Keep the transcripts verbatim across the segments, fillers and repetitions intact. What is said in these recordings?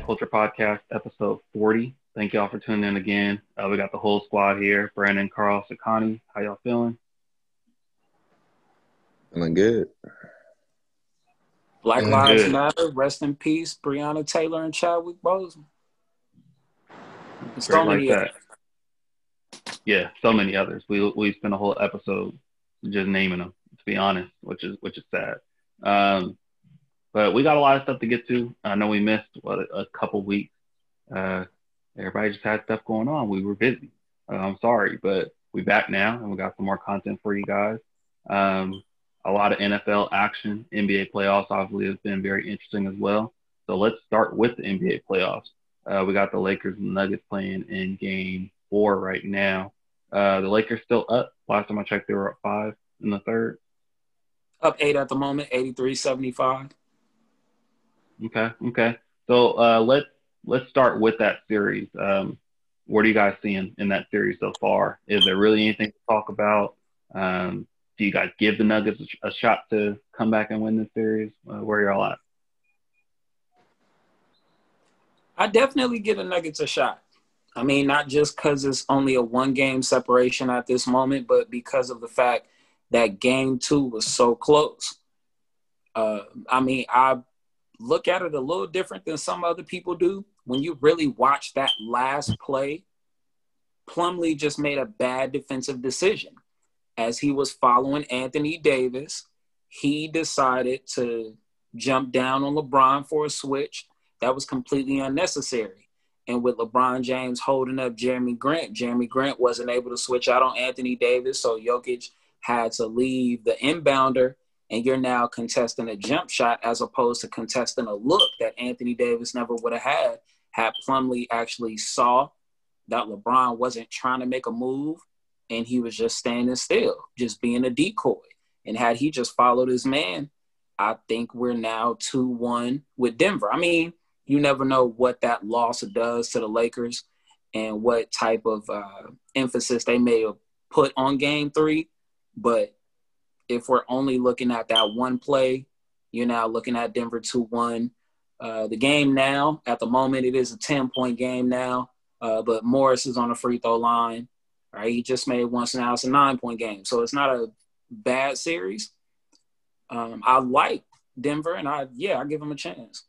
Culture Podcast, episode forty. Thank y'all for tuning in again. Uh, we got the whole squad here. Brandon, Carl, Sakani. How y'all feeling? Feeling good. Black Feeling Lives good. Matter. Rest in peace, Breonna Taylor and Chadwick Boseman. So Straight like many that. Yeah, so many others. We we spent a whole episode just naming them, to be honest, which is which is sad. Um, but we got a lot of stuff to get to. I know we missed what a, a couple weeks. Uh, everybody just had stuff going on. We were busy. Uh, I'm sorry, but we back now and we got some more content for you guys. Um, a lot of N F L action. N B A playoffs obviously has been very interesting as well. So let's start with the N B A playoffs. Uh, we got the Lakers and Nuggets playing in game four right now. Uh, the Lakers still up. Last time I checked, they were up five in the third. up eight at the moment, eighty-three seventy-five. Okay, okay. So uh, let's let's start with that series. Um, what are you guys seeing in that series so far? Is there really anything to talk about? Um, do you guys give the Nuggets a, a shot to come back and win this series? Uh, where are y'all at? I definitely give the Nuggets a shot. I mean, not just because it's only a one-game separation at this moment, but because of the fact that game two was so close. Uh, I mean, I look at it a little different than some other people do. When you really watch that last play, Plumlee just made a bad defensive decision. As he was following Anthony Davis, he decided to jump down on LeBron for a switch. That was completely unnecessary. And with LeBron James holding up Jeremy Grant, Jeremy Grant wasn't able to switch out on Anthony Davis, so Jokic had to leave the inbounder, and you're now contesting a jump shot as opposed to contesting a look that Anthony Davis never would have had had Plumlee actually saw that LeBron wasn't trying to make a move and he was just standing still, just being a decoy. And had he just followed his man, I think we're now two one with Denver. I mean, you never know what that loss does to the Lakers and what type of uh, emphasis they may have put on game three. But if we're only looking at that one play, you're now looking at Denver two one. Uh, the game now, at the moment, it is a ten-point game now, uh, but Morris is on the free throw line. Right? He just made one, so now it's a nine-point game. So it's not a bad series. Um, I like Denver, and I yeah, I give them a chance.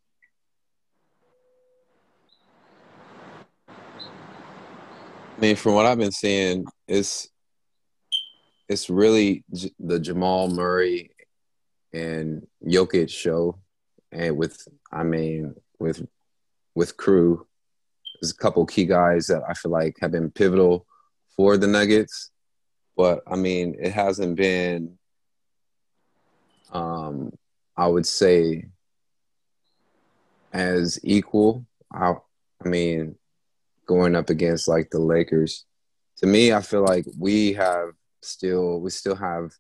I mean, from what I've been seeing, it's it's really J- the Jamal Murray and Jokic show, and with I mean with with Crew, there's a couple key guys that I feel like have been pivotal for the Nuggets, but I mean it hasn't been, um, I would say, as equal. I I mean. Going up against like the Lakers, to me, I feel like we have still we still have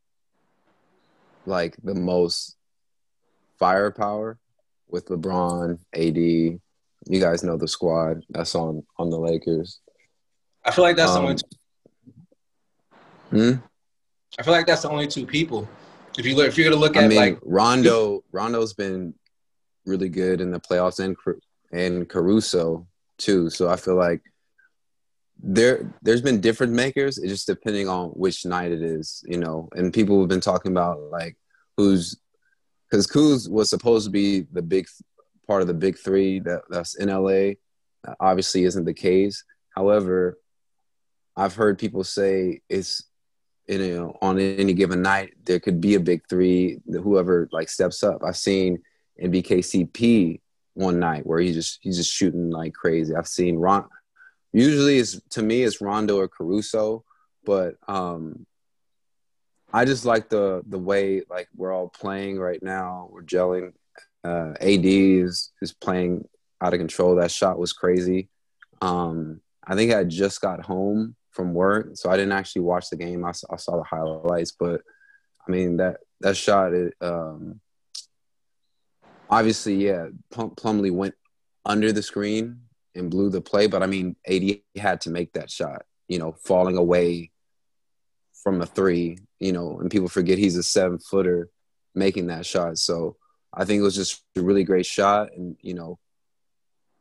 like the most firepower with LeBron, A D. You guys know the squad that's on on the Lakers. I feel like that's Um, the only. Two, hmm? I feel like that's the only two people. If you look, if you're gonna look I at mean, like Rondo. Rondo's been really good in the playoffs, and and Caruso too. So I feel like there there's been different makers. It's just depending on which night it is, you know. And people have been talking about like who's because Kuz was supposed to be the big part of the big three that, that's in L A. Obviously, isn't the case. However, I've heard people say it's you know on any given night there could be a big three. Whoever like steps up. I've seen in B K C P one night where he's just he's just shooting like crazy. I've seen Ron. Usually, it's to me it's Rondo or Caruso, but um, I just like the the way like we're all playing right now. We're gelling. Uh, A D is is playing out of control. That shot was crazy. Um, I think I just got home from work, so I didn't actually watch the game. I, saw- I saw the highlights, but I mean that that shot. It, um, obviously, yeah, Plum, Plumlee went under the screen and blew the play, but I mean, A D had to make that shot. You know, falling away from a three. You know, and people forget he's a seven footer making that shot. So I think it was just a really great shot, and you know,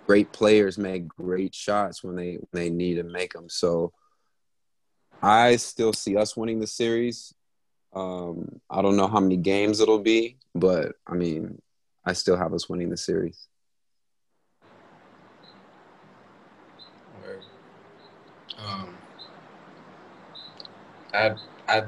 great players make great shots when they when they need to make them. So I still see us winning the series. Um, I don't know how many games it'll be, but I mean, I still have us winning the series. Um, I I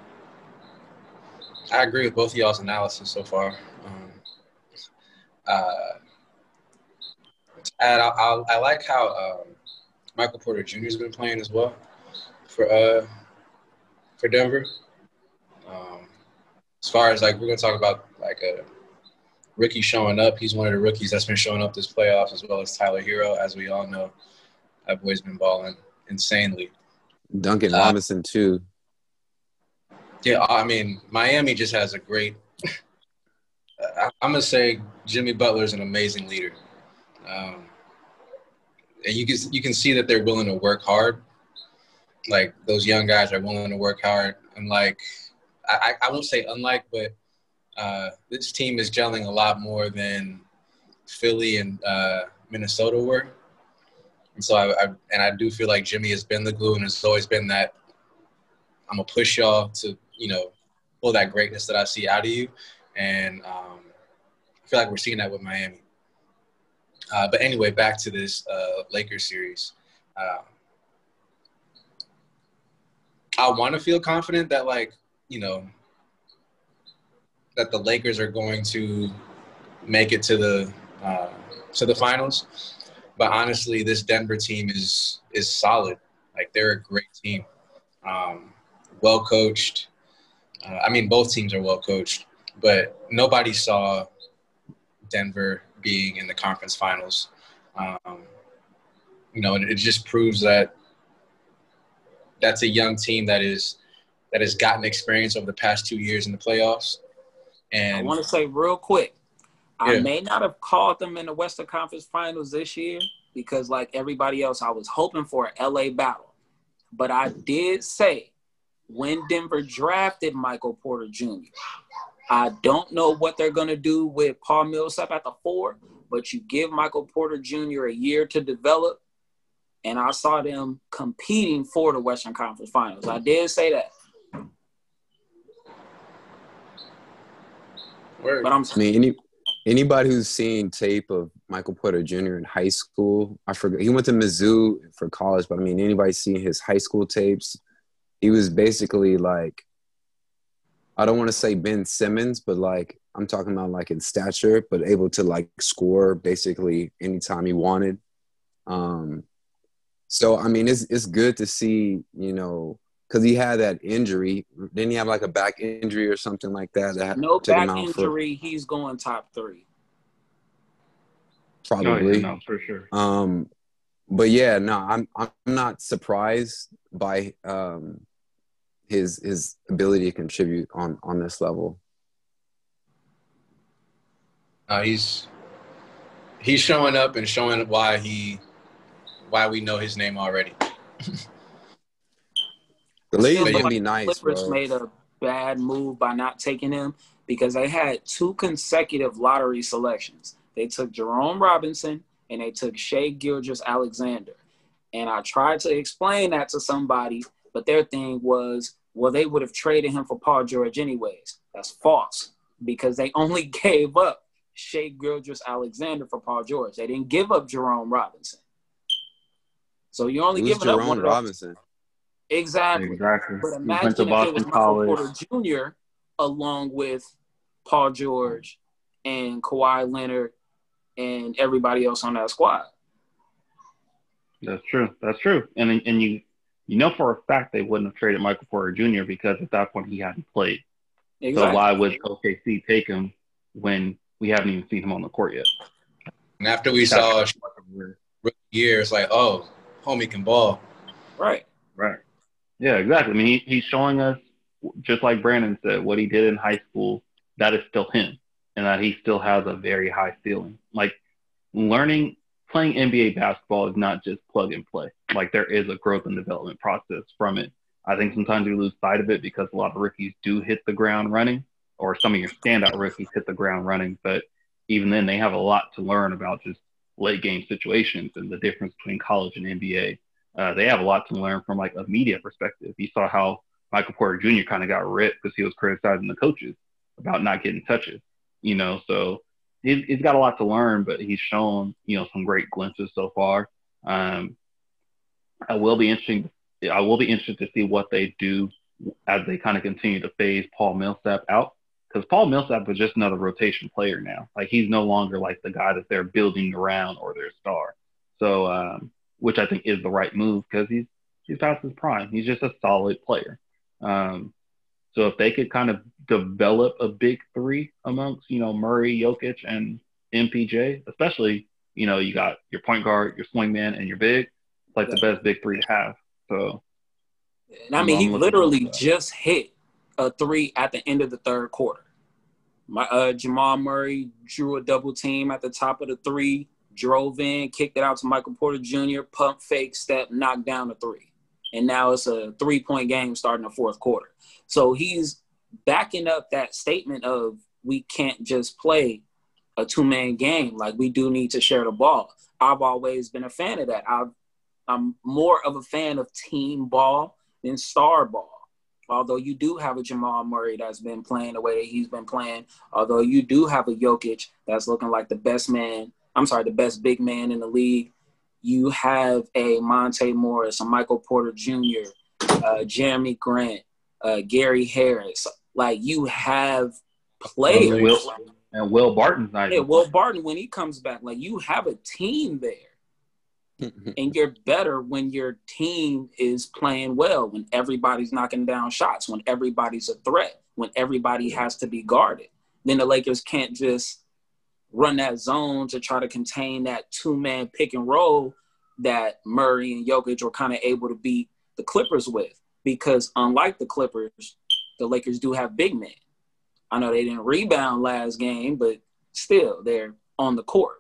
I agree with both of y'all's analysis so far. Um, uh, and I, I, I like how um, Michael Porter Junior has been playing as well for uh for Denver. Um, as far as like we're gonna talk about like a rookie showing up, he's one of the rookies that's been showing up this playoffs, as well as Tyler Hero. As we all know, that boy's been balling insanely. Duncan uh, Robinson too. Yeah, I mean Miami just has a great. I, I'm gonna say Jimmy Butler is an amazing leader, um, and you can you can see that they're willing to work hard. Like those young guys are willing to work hard, and like I, I won't say unlike, but uh, this team is gelling a lot more than Philly and uh, Minnesota were. And so I, I and I do feel like Jimmy has been the glue, and it's always been that I'm gonna push y'all to you know pull that greatness that I see out of you, and um, I feel like we're seeing that with Miami. Uh, but anyway, back to this uh, Lakers series. Uh, I want to feel confident that, like, you know, that the Lakers are going to make it to the uh, to the finals. But honestly, this Denver team is is solid. Like, they're a great team, um, well coached. Uh, I mean, both teams are well coached, but nobody saw Denver being in the conference finals. Um, you know, and it just proves that that's a young team that is that has gotten experience over the past two years in the playoffs. And I want to say real quick, yeah. I may not have called them in the Western Conference Finals this year because, like everybody else, I was hoping for an L A battle. But I did say when Denver drafted Michael Porter Junior, I don't know what they're going to do with Paul Millsap at the four, but you give Michael Porter Junior a year to develop, and I saw them competing for the Western Conference Finals. I did say that. Word. But I'm I mean, any anybody who's seen tape of Michael Porter Junior in high school, I forget he went to Mizzou for college, but I mean, anybody seen his high school tapes? He was basically like, I don't want to say Ben Simmons, but like I'm talking about like in stature, but able to like score basically anytime he wanted. Um, so I mean, it's it's good to see, you know, because he had that injury. Didn't he have like a back injury or something like that? that no took him back out injury. He's going top three. for probably. Oh, yeah, no, for sure. Um, but yeah, no, I'm I'm not surprised by um his his ability to contribute on on this level. Uh, he's he's showing up and showing why he why we know his name already. The Lakers Still gonna like be nice, Clippers bro. made a bad move by not taking him because they had two consecutive lottery selections. They took Jerome Robinson and they took Shai Gilgeous-Alexander. And I tried to explain that to somebody, but their thing was, well, they would have traded him for Paul George anyways. That's false because they only gave up Shai Gilgeous-Alexander for Paul George. They didn't give up Jerome Robinson. So you're only Who's giving up Jerome one of Robinson? Exactly. Exactly. But He imagine went to if it Boston was Michael College. Porter Junior along with Paul George and Kawhi Leonard and everybody else on that squad. That's true. That's true. And and you you know for a fact they wouldn't have traded Michael Porter Junior because at that point he hadn't played. Exactly. So why would O K C take him when we haven't even seen him on the court yet? And after we saw rookie year, it's like, oh, homie can ball. Right. Right. Yeah, exactly. I mean, he, he's showing us, just like Brandon said, what he did in high school, that is still him, and that he still has a very high ceiling. Like, learning, playing N B A basketball is not just plug and play. Like, there is a growth and development process from it. I think sometimes we lose sight of it because a lot of rookies do hit the ground running, or some of your standout rookies hit the ground running, but even then they have a lot to learn about just late game situations and the difference between college and N B A. Uh, they have a lot to learn from like a media perspective. You saw how Michael Porter Junior kind of got ripped because he was criticizing the coaches about not getting touches, you know, so he's, he's got a lot to learn, but he's shown, you know, some great glimpses so far. Um, I will be interesting. I will be interested to see what they do as they kind of continue to phase Paul Millsap out, because Paul Millsap is just another rotation player now. Like, he's no longer like the guy that they're building around or their star. So, um, which I think is the right move because he's he's past his prime. He's just a solid player. Um, so if they could kind of develop a big three amongst, you know, Murray, Jokic, and M P J, especially, you know, you got your point guard, your swingman, and your big, it's like yeah. the best big three to have. So, and I mean, he literally just hit a three at the end of the third quarter. My uh, Jamal Murray drew a double team at the top of the three, drove in, kicked it out to Michael Porter Junior, pump fake, step, knocked down the three. And now it's a three-point game starting the fourth quarter. So he's backing up that statement of we can't just play a two-man game. Like, we do need to share the ball. I've always been a fan of that. I've, I'm more of a fan of team ball than star ball. Although you do have a Jamal Murray that's been playing the way that he's been playing. Although you do have a Jokic that's looking like the best man. I'm sorry, the best big man in the league. You have a Monte Morris, a Michael Porter Junior, uh, Jeremy Grant, uh, Gary Harris. Like, you have players. And Will, and Will Barton's not Yeah, Will Barton, when he comes back, like, you have a team there. And you're better when your team is playing well, when everybody's knocking down shots, when everybody's a threat, when everybody has to be guarded. Then the Lakers can't just run that zone to try to contain that two-man pick and roll that Murray and Jokic were kind of able to beat the Clippers with. Because unlike the Clippers, the Lakers do have big men. I know they didn't rebound last game, but still, they're on the court.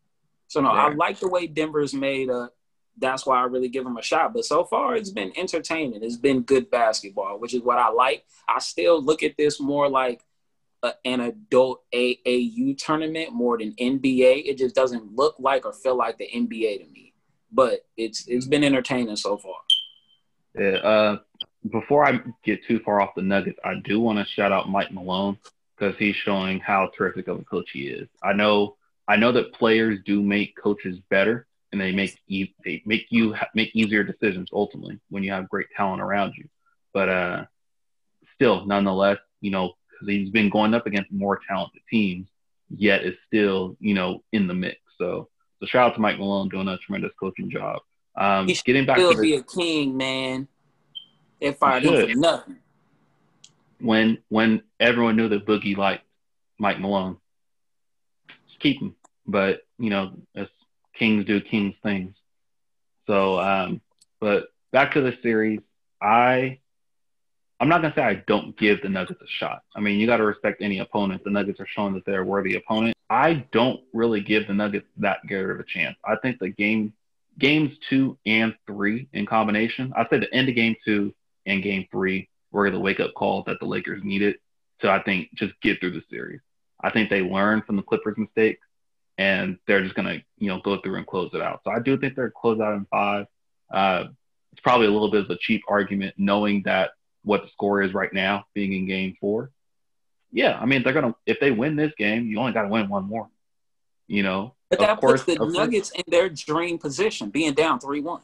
So, no, yeah. I like the way Denver's made up. That's why I really give them a shot. But so far, it's been entertaining. It's been good basketball, which is what I like. I still look at this more like A, an adult A A U tournament more than N B A. It just doesn't look like or feel like the N B A to me. But it's it's been entertaining so far. Yeah. Uh, before I get too far off the Nuggets, I do want to shout out Mike Malone because he's showing how terrific of a coach he is. I know I know that players do make coaches better, and they make e- they make you ha- make easier decisions ultimately when you have great talent around you. But uh, still, nonetheless, you know. He's been going up against more talented teams, yet is still, you know, in the mix. So, so shout out to Mike Malone doing a tremendous coaching job. Um, he should getting back still to be this, a king, man. They fired him for nothing. When when everyone knew that Boogie liked Mike Malone, just keep him. But you know, as kings do kings things. So, um, but back to the series, I. I'm not going to say I don't give the Nuggets a shot. I mean, you got to respect any opponent. The Nuggets are showing that they're a worthy opponent. I don't really give the Nuggets that good of a chance. I think the game, games two and three in combination, I'd say the end of game two and game three were the wake-up call that the Lakers needed to, I think, just get through the series. I think they learned from the Clippers' mistakes, and they're just going to, you know, go through and close it out. So I do think they're close out in five. Uh, it's probably a little bit of a cheap argument knowing that what the score is right now, being in game four. Yeah, I mean, they're going to – if they win this game, you only got to win one more, you know. But that puts the Nuggets in their dream position, being down three one.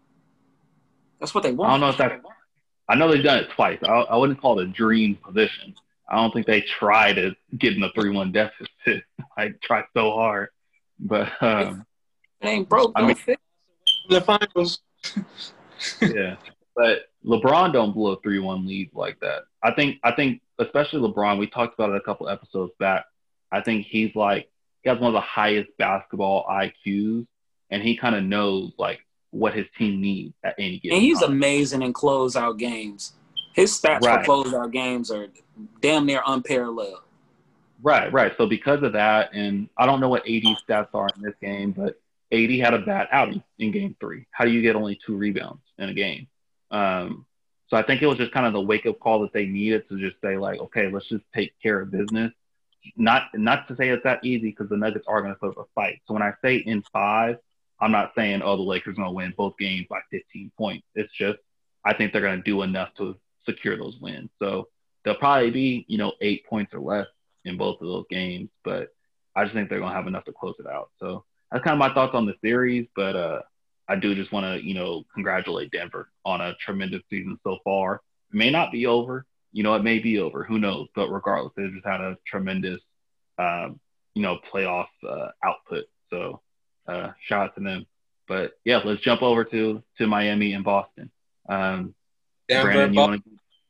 That's what they want. I don't know if that – I know they've done it twice. I, I wouldn't call it a dream position. I don't think they try to get in a three one deficit. I try so hard. But um, – It ain't broke. Don't I mean, fit. The finals. Yeah. But LeBron don't blow a three one lead like that. I think, I think, especially LeBron, we talked about it a couple episodes back. I think he's like, he has one of the highest basketball I Qs, and he kind of knows like what his team needs at any given time. And he's time. amazing in closeout games. His stats right. for closeout games are damn near unparalleled. Right, right. So because of that, and I don't know what A D's stats are in this game, but A D had a bad outing in game three. How do you get only two rebounds in a game? Um, so I think it was just kind of the wake-up call that they needed to just say, like, okay, let's just take care of business not not to say it's that easy because the Nuggets are going to put up a fight. So when I say in five, I'm not saying, oh, the Lakers are going to win both games by fifteen points. It's just I think they're going to do enough to secure those wins. So they'll probably be, you know, eight points or less in both of those games. But I just think they're going to have enough to close it out. So that's kind of my thoughts on the series. But uh, I do just want to, you know, congratulate Denver on a tremendous season so far. It may not be over. You know, it may be over. Who knows? But regardless, they just had a tremendous, um, you know, playoff uh, output. So uh, shout out to them. But yeah, let's jump over to to Miami and Boston. Um, Denver, Brandon, you Boston.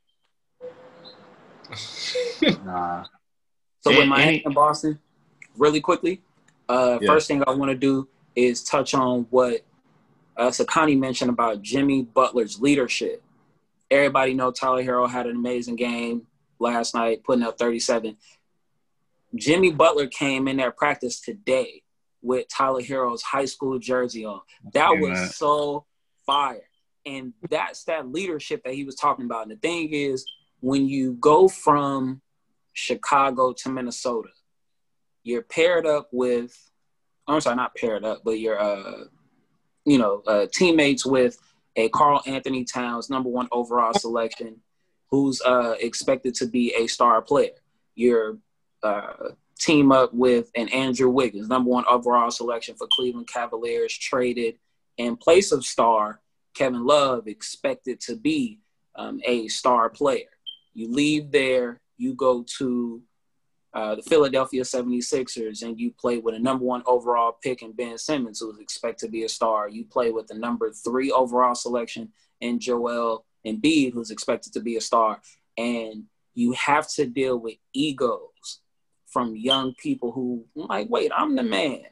want nah. So And- with Miami and- and Boston, really quickly, uh, Yeah. first thing I want to do is touch on what uh, Sakani mentioned about Jimmy Butler's leadership. Everybody know Tyler Hero had an amazing game last night, putting up thirty-seven. Jimmy Butler came in their practice today with Tyler Hero's high school jersey on. That Yeah, was man. so fire. And that's that leadership that he was talking about. And the thing is, when you go from Chicago to Minnesota, you're paired up with, I'm sorry, not paired up, but you're, uh, you know, uh, teammates with a Karl Anthony Towns, number one overall selection, who's uh, expected to be a star player. You're uh, team up with an Andrew Wiggins, number one overall selection for Cleveland Cavaliers, traded in place of star Kevin Love, expected to be um, a star player. You leave there, you go to uh, the Philadelphia seventy-sixers, and you play with a number one overall pick in Ben Simmons, who is expected to be a star. You play with the number three overall selection in Joel Embiid, who's expected to be a star. And you have to deal with egos from young people who, like, wait, I'm the man.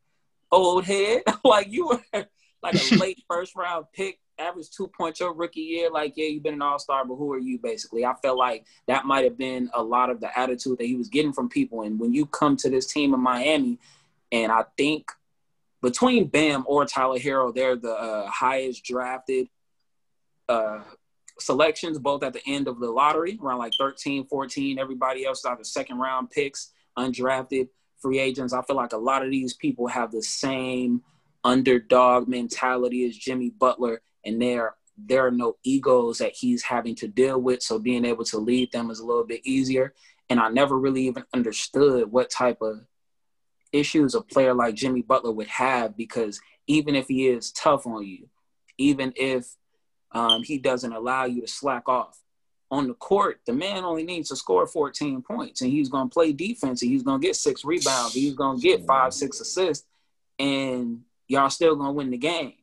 Old head. Like, you were like a late first round pick, average two point oh rookie year. Like, yeah, you've been an all-star, but who are you, basically? I felt like that might have been a lot of the attitude that he was getting from people. And when you come to this team in Miami, and I think between Bam or Tyler Hero, they're the uh, highest drafted uh, selections, both at the end of the lottery, around like thirteen, fourteen. Everybody else are the second-round picks, undrafted free agents. I feel like a lot of these people have the same underdog mentality as Jimmy Butler, and there there are no egos that he's having to deal with, so being able to lead them is a little bit easier. And I never really even understood what type of issues a player like Jimmy Butler would have, because even if he is tough on you, even if um, he doesn't allow you to slack off on the court, the man only needs to score fourteen points, and he's going to play defense, and he's going to get six rebounds, he's going to get five, six assists, and y'all still going to win the game.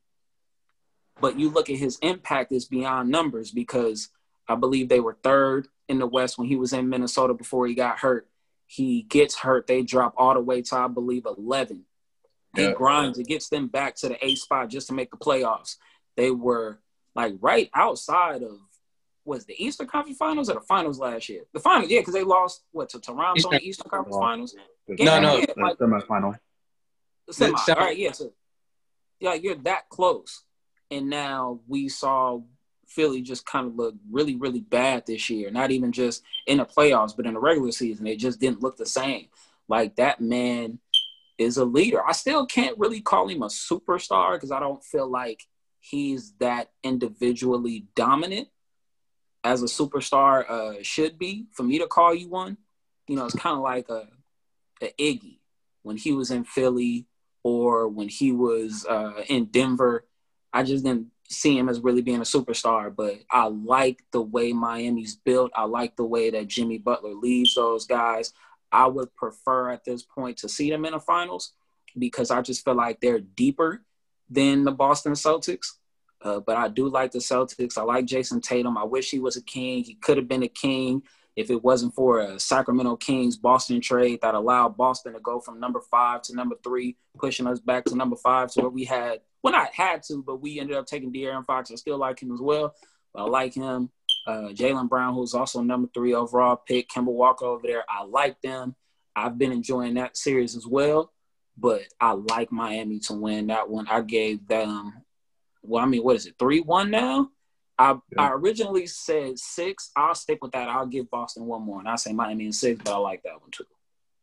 But you look at his impact is beyond numbers, because I believe they were third in the West when he was in Minnesota before he got hurt. He gets hurt. They drop all the way to, I believe, eleven. He Yeah. grinds. It gets them back to the eighth spot just to make the playoffs. They were, like, right outside of, was the Eastern Conference Finals or the Finals last year? The Finals, yeah, because they lost, what, to Toronto in the Eastern- Eastern Conference Lost. Finals? No, no. Yeah, The like, semifinal. semi. The semi- All right, yeah. So, yeah, you're that close. And now we saw Philly just kind of look really, really bad this year. Not even just in the playoffs, but in the regular season. It just didn't look the same. Like, that man is a leader. I still can't really call him a superstar because I don't feel like he's that individually dominant as a superstar uh, should be. For me to call you one, you know, it's kind of like a, a Iggy when he was in Philly or when he was uh, in Denver. I just didn't see him as really being a superstar, but I like the way Miami's built. I like the way that Jimmy Butler leads those guys. I would prefer at this point to see them in the finals because I just feel like they're deeper than the Boston Celtics. Uh, but I do like the Celtics. I like Jason Tatum. I wish he was a king. He could have been a king if it wasn't for a Sacramento Kings Boston trade that allowed Boston to go from number five to number three, pushing us back to number five to where we had, well, not had to, but we ended up taking De'Aaron Fox. I still like him as well. But I like him. Uh, Jaylen Brown, who's also number three overall pick. Kemba Walker over there. I like them. I've been enjoying that series as well. But I like Miami to win that one. I gave them, well, I mean, what is it, three one now? I, Yeah. I originally said six. I'll stick with that. I'll give Boston one more. And I say Miami in six, but I like that one too.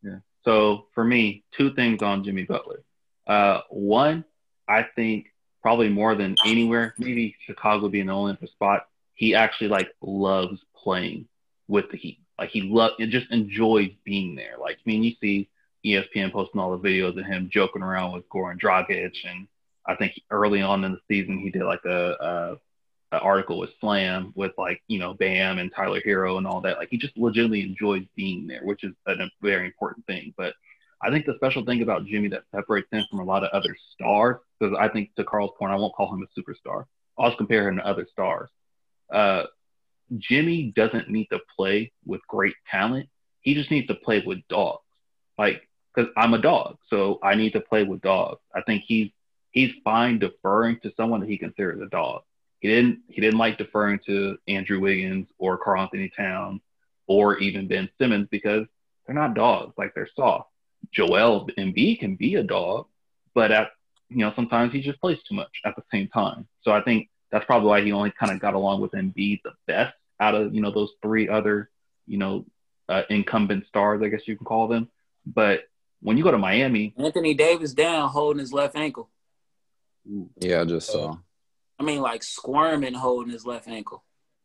Yeah. So for me, two things on Jimmy Butler. Uh, one, I think probably more than anywhere, maybe Chicago being the only spot, he actually like loves playing with the Heat. Like he loves, it just enjoys being there. Like, I mean, you see E S P N posting all the videos of him joking around with Goran Dragic, and I think early on in the season he did like a, a an article with Slam with like, you know, Bam and Tyler Hero and all that. Like he just legitimately enjoys being there, which is a very important thing. But I think the special thing about Jimmy that separates him from a lot of other stars, because I think to Carl's point, I won't call him a superstar. I'll just compare him to other stars. Uh, Jimmy doesn't need to play with great talent. He just needs to play with dogs. Like, because I'm a dog, so I need to play with dogs. I think he's he's fine deferring to someone that he considers a dog. He didn't he didn't like deferring to Andrew Wiggins or Karl Anthony Towns or even Ben Simmons because they're not dogs. Like, they're soft. Joel Embiid can be a dog, but at you know sometimes he just plays too much at the same time. So I think that's probably why he only kind of got along with Embiid the best out of you know those three other you know uh, incumbent stars, I guess you can call them. But when you go to Miami, Anthony Davis down holding his left ankle. Yeah, I just saw. I mean, like squirming holding his left ankle.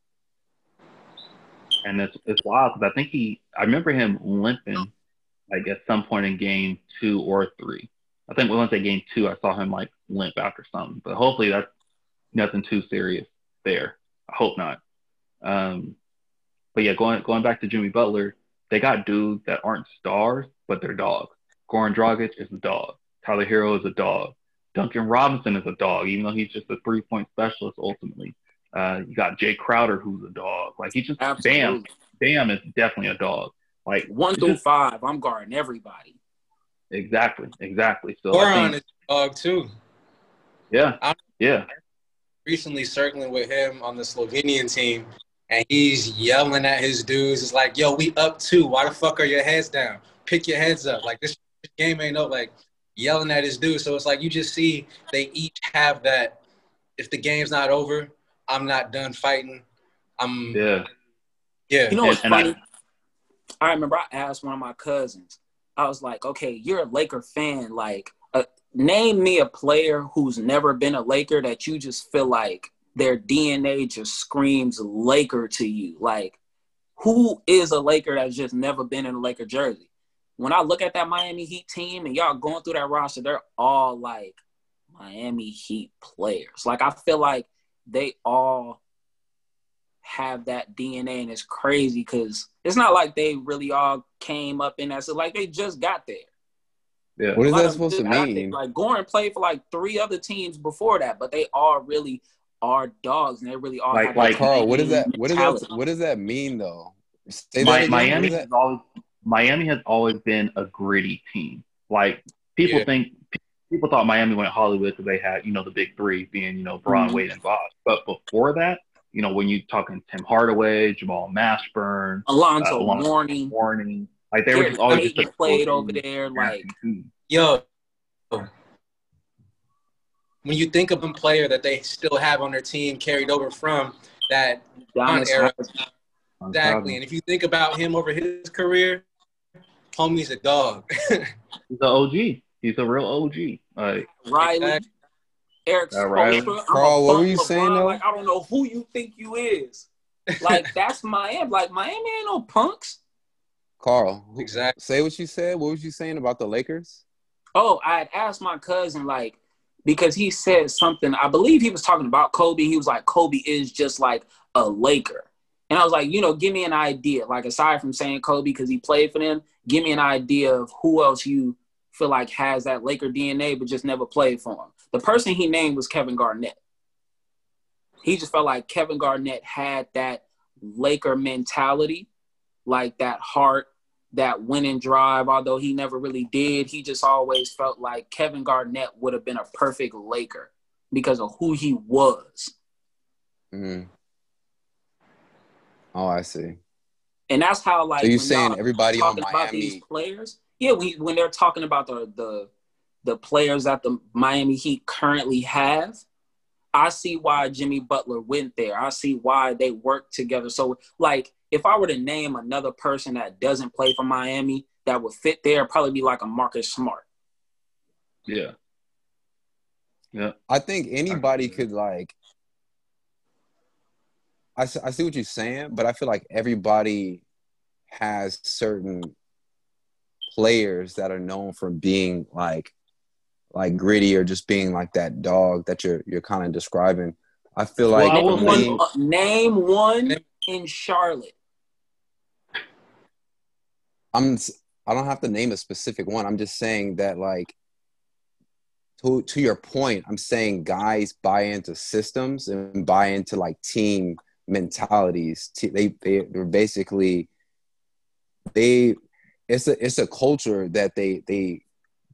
And it's it's wild because I think he I remember him limping like at some point in game two or three. I think once at game two I saw him like limp after something. But hopefully that's nothing too serious there. I hope not. Um, but yeah, going going back to Jimmy Butler, they got dudes that aren't stars, but they're dogs. Goran Dragic is a dog. Tyler Hero is a dog. Duncan Robinson is a dog, even though he's just a three-point specialist ultimately. Uh, you got Jay Crowder, who's a dog. Like, he just, Absolutely. Bam, Bam is definitely a dog. Like, one through just, five, I'm guarding everybody. Exactly, exactly. So Goran is a dog, too. Yeah, I'm yeah. recently circling with him on the Slovenian team, and he's yelling at his dudes. It's like, yo, we up two. Why the fuck are your heads down? Pick your heads up. Like, this game ain't no, like, yelling at his dude. So it's like you just see they each have that, if the game's not over, I'm not done fighting. I'm yeah. Yeah. You know what's and, and funny? I, I remember I asked one of my cousins, I was like, okay, you're a Laker fan. Like, uh, name me a player who's never been a Laker that you just feel like their D N A just screams Laker to you. Like, who is a Laker that's just never been in a Laker jersey? When I look at that Miami Heat team and y'all going through that roster, they're all like Miami Heat players. Like, I feel like they all have that D N A, and it's crazy because it's not like they really all came up in that. So, like, they just got there. Yeah. What is that supposed to mean? Like, Goran played for like three other teams before that, but they all really are dogs, and they really all like, have like Carl. What does that? What does mentality. that? What does that mean, though? Say My, that again. Miami What is has that? always Miami has always been a gritty team. Like, people Yeah. think people thought Miami went Hollywood because they had you know the big three being you know Braun, Mhm. Wade, and Bosh. But before that, you know when you talking Tim Hardaway, Jamal Mashburn, Alonzo uh, Alonzo Mourning, Mourning, like they were Gary just always Payton just a played coaching, over there. Like, team. Yo, when you think of a player that they still have on their team carried over from that Giannis era, has- exactly. And if you think about him over his career, homie's a dog. He's an O G. He's a real O G. Like Riley, Exactly. Eric Uh, Riley. Spoelstra. I'm Carl, a what were bump you LeBron. saying, though? Like, I don't know who you think you is. Like, that's Miami. Like, Miami ain't no punks. Carl, who- Exactly. say what you said. What was you saying about the Lakers? Oh, I had asked my cousin, like, because he said something. I believe he was talking about Kobe. He was like, Kobe is just like a Laker. And I was like, you know, give me an idea. Like, aside from saying Kobe because he played for them, give me an idea of who else you feel like has that Laker D N A but just never played for him. The person he named was Kevin Garnett. He just felt like Kevin Garnett had that Laker mentality, like that heart, that winning drive, although he never really did. He just always felt like Kevin Garnett would have been a perfect Laker because of who he was. Mm. Oh, I see. And that's how, like, So you're when saying y'all everybody on talking about these Miami? players, yeah, when, when they're talking about the, the the players that the Miami Heat currently have, I see why Jimmy Butler went there. I see why they work together. So, like, if I were to name another person that doesn't play for Miami that would fit there probably be like a Marcus Smart. Yeah. Yeah. I think anybody could like. I, I see what you're saying, but I feel like everybody has certain players that are known for being like like gritty or just being like that dog that you're you're kind of describing. I feel like Well, I name, me, one, uh, name one in Charlotte. I'm I don't have to name a specific one. I'm just saying that like to to your point, I'm saying guys buy into systems and buy into like team mentalities. They they they're basically they it's a it's a culture that they they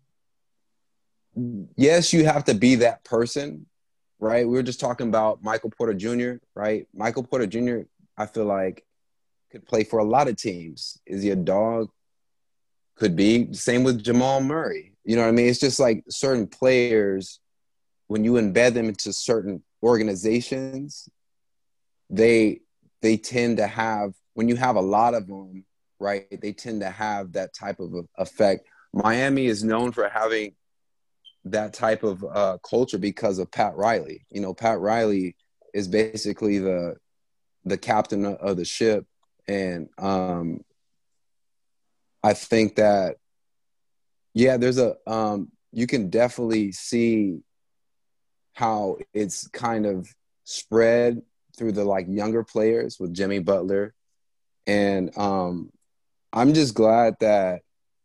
yes, you have to be that person, right? We were just talking about Michael Porter Junior, right? Michael Porter Junior, I feel like could play for a lot of teams. Is he a dog? Could be. Same with Jamal Murray. You know what I mean? It's just like certain players, when you embed them into certain organizations, they they tend to have, when you have a lot of them, right, they tend to have that type of effect. Miami is known for having that type of uh, culture because of Pat Riley. You know, Pat Riley is basically the the captain of the ship. And um, I think that, yeah, there's a um, you can definitely see how it's kind of spread through the like younger players with Jimmy Butler. And um, I'm just glad that,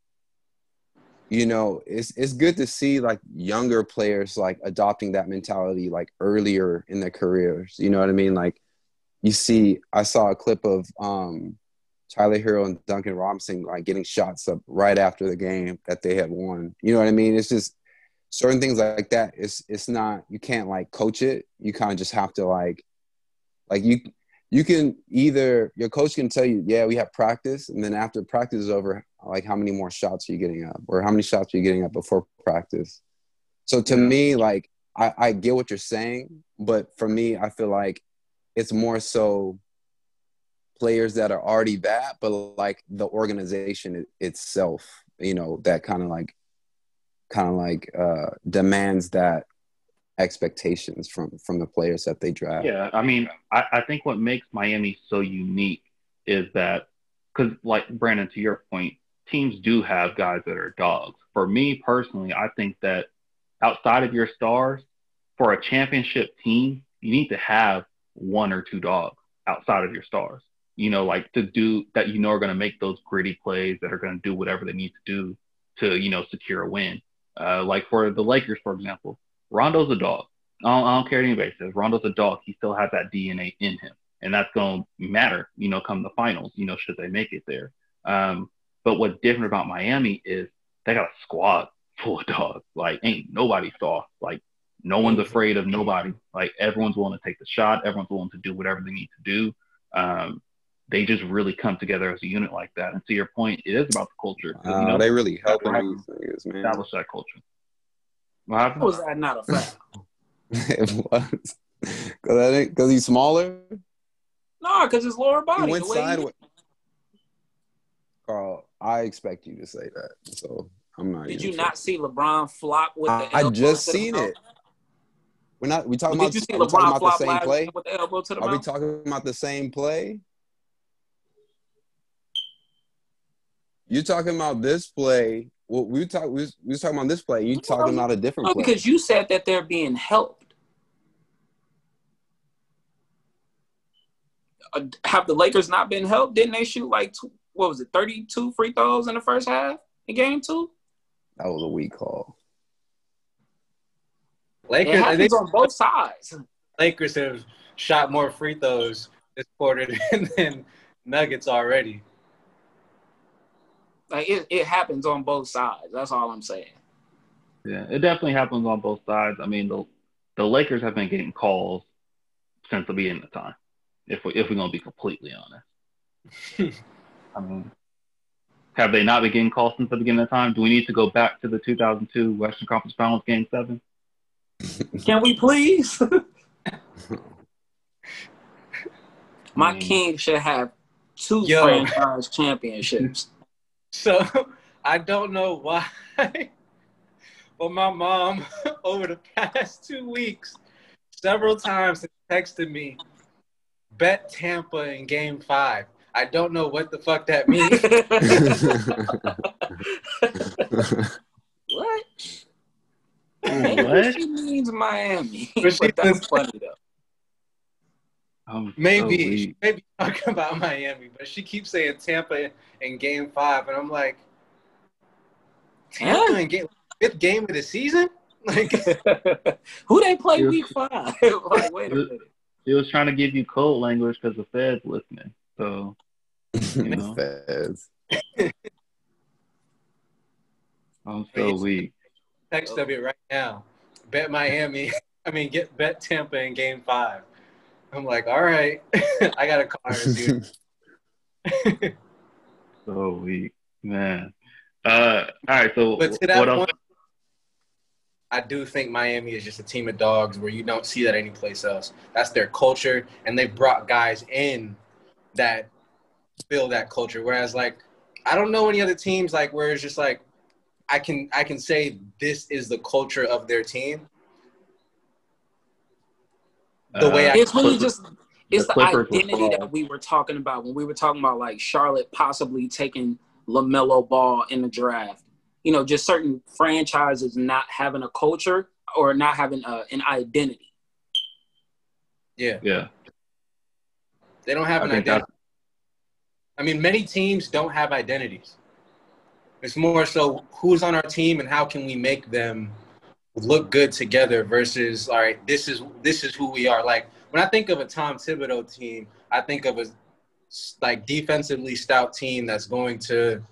you know, it's it's good to see like younger players like adopting that mentality like earlier in their careers. You know what I mean? Like you see, I saw a clip of um, Tyler Hero and Duncan Robinson like getting shots up right after the game that they had won. You know what I mean? It's just certain things like that. It's it's not, you can't like coach it. You kind of just have to like like you you can either, your coach can tell you, yeah, we have practice, and then after practice is over, like how many more shots are you getting up, or how many shots are you getting up before practice? So to Yeah. me, like I, I get what you're saying, but for me, I feel like it's more so players that are already that, but like the organization itself, you know, that kind of like kind of like uh, demands that expectations from from the players that they draft. Yeah, I mean, I, I think what makes Miami so unique is that, because like Brandon, to your point, teams do have guys that are dogs. For me personally, I think that outside of your stars, for a championship team, you need to have one or two dogs outside of your stars. You know, like to do that, you know, are going to make those gritty plays that are going to do whatever they need to do to, you know, secure a win. Uh, like for the Lakers, for example, Rondo's a dog. I don't, I don't care what anybody says. Rondo's a dog. He still has that D N A in him. And that's going to matter, you know, come the finals, you know, should they make it there. Um, but what's different about Miami is they got a squad full of dogs. Like, ain't nobody soft. Like, no one's afraid of nobody. Like, everyone's willing to take the shot. Everyone's willing to do whatever they need to do. Um, they just really come together as a unit like that. And to your point, it is about the culture. Uh, you know, they really help right. these niggas, man. Establish that culture. What happened? How was that not a foul? It was because he's smaller. No, because his lower body. He went the way he- sideways. Carl, I expect you to say that, so I'm not. Did even you sure. not see LeBron flop with the I, I elbow just to the seen mouth? it. We're not. We talking Well, about. did you see Are we talking LeBron about the flop same last play? night with the elbow to the Are we mouth? talking about the same play? You talking about this play? Well, we talk. We was, we was talking about this play. You talking about a different No, play? because you said that they're being helped. Uh, have the Lakers not been helped? Didn't they shoot like, two, what was it, thirty-two free throws in the first half in game two? That was a weak call. Lakers, It they, happens on both sides. Lakers have shot more free throws this quarter than, than Nuggets already. Like it, it happens on both sides. That's all I'm saying. Yeah, it definitely happens on both sides. I mean, the the Lakers have been getting calls since the beginning of time. If we if we're gonna be completely honest, I mean, have they not been getting calls since the beginning of time? Do we need to go back to the two thousand two Western Conference Finals Game Seven? Can we please? My Mm. king should have two Yo. franchise championships. So I don't know why, but my mom over the past two weeks, several times texted me, bet Tampa in game five. I don't know what the fuck that means. What? What? Maybe she means Miami, But but she that's does- funny though. I'm Maybe, so she weak. may be talking about Miami, but she keeps saying Tampa in game five. And I'm like, Tampa Huh? in game, fifth game of the season? Like, Who they play It was- week five? Like, wait a it was- minute. He was trying to give you code language because the Fed's listening. So, you know, Fez. I'm so weak. text of it right now. Bet Miami. I mean, get bet Tampa in game five. I'm like, all right. I got to call her and see what- So weak, man. Uh, all right. So But to that what else? point, I do think Miami is just a team of dogs where you don't see that anyplace else. That's their culture, and they brought guys in that feel that culture. Whereas, like, I don't know any other teams like where it's just like I can I can say this is the culture of their team. The way I Uh, It's really Clippers- just it's the the, Clippers were identity that flawed. we were talking about when we were talking about like Charlotte possibly taking LaMelo Ball in the draft. You know, just certain franchises not having a culture or not having uh, an identity. yeah, Yeah, they don't have I an think identity. that's I mean, many teams don't have identities. It's more so who's on our team and how can we make them look good together versus, all right, this is this is who we are. Like, when I think of a Tom Thibodeau team, I think of a like defensively stout team that's going to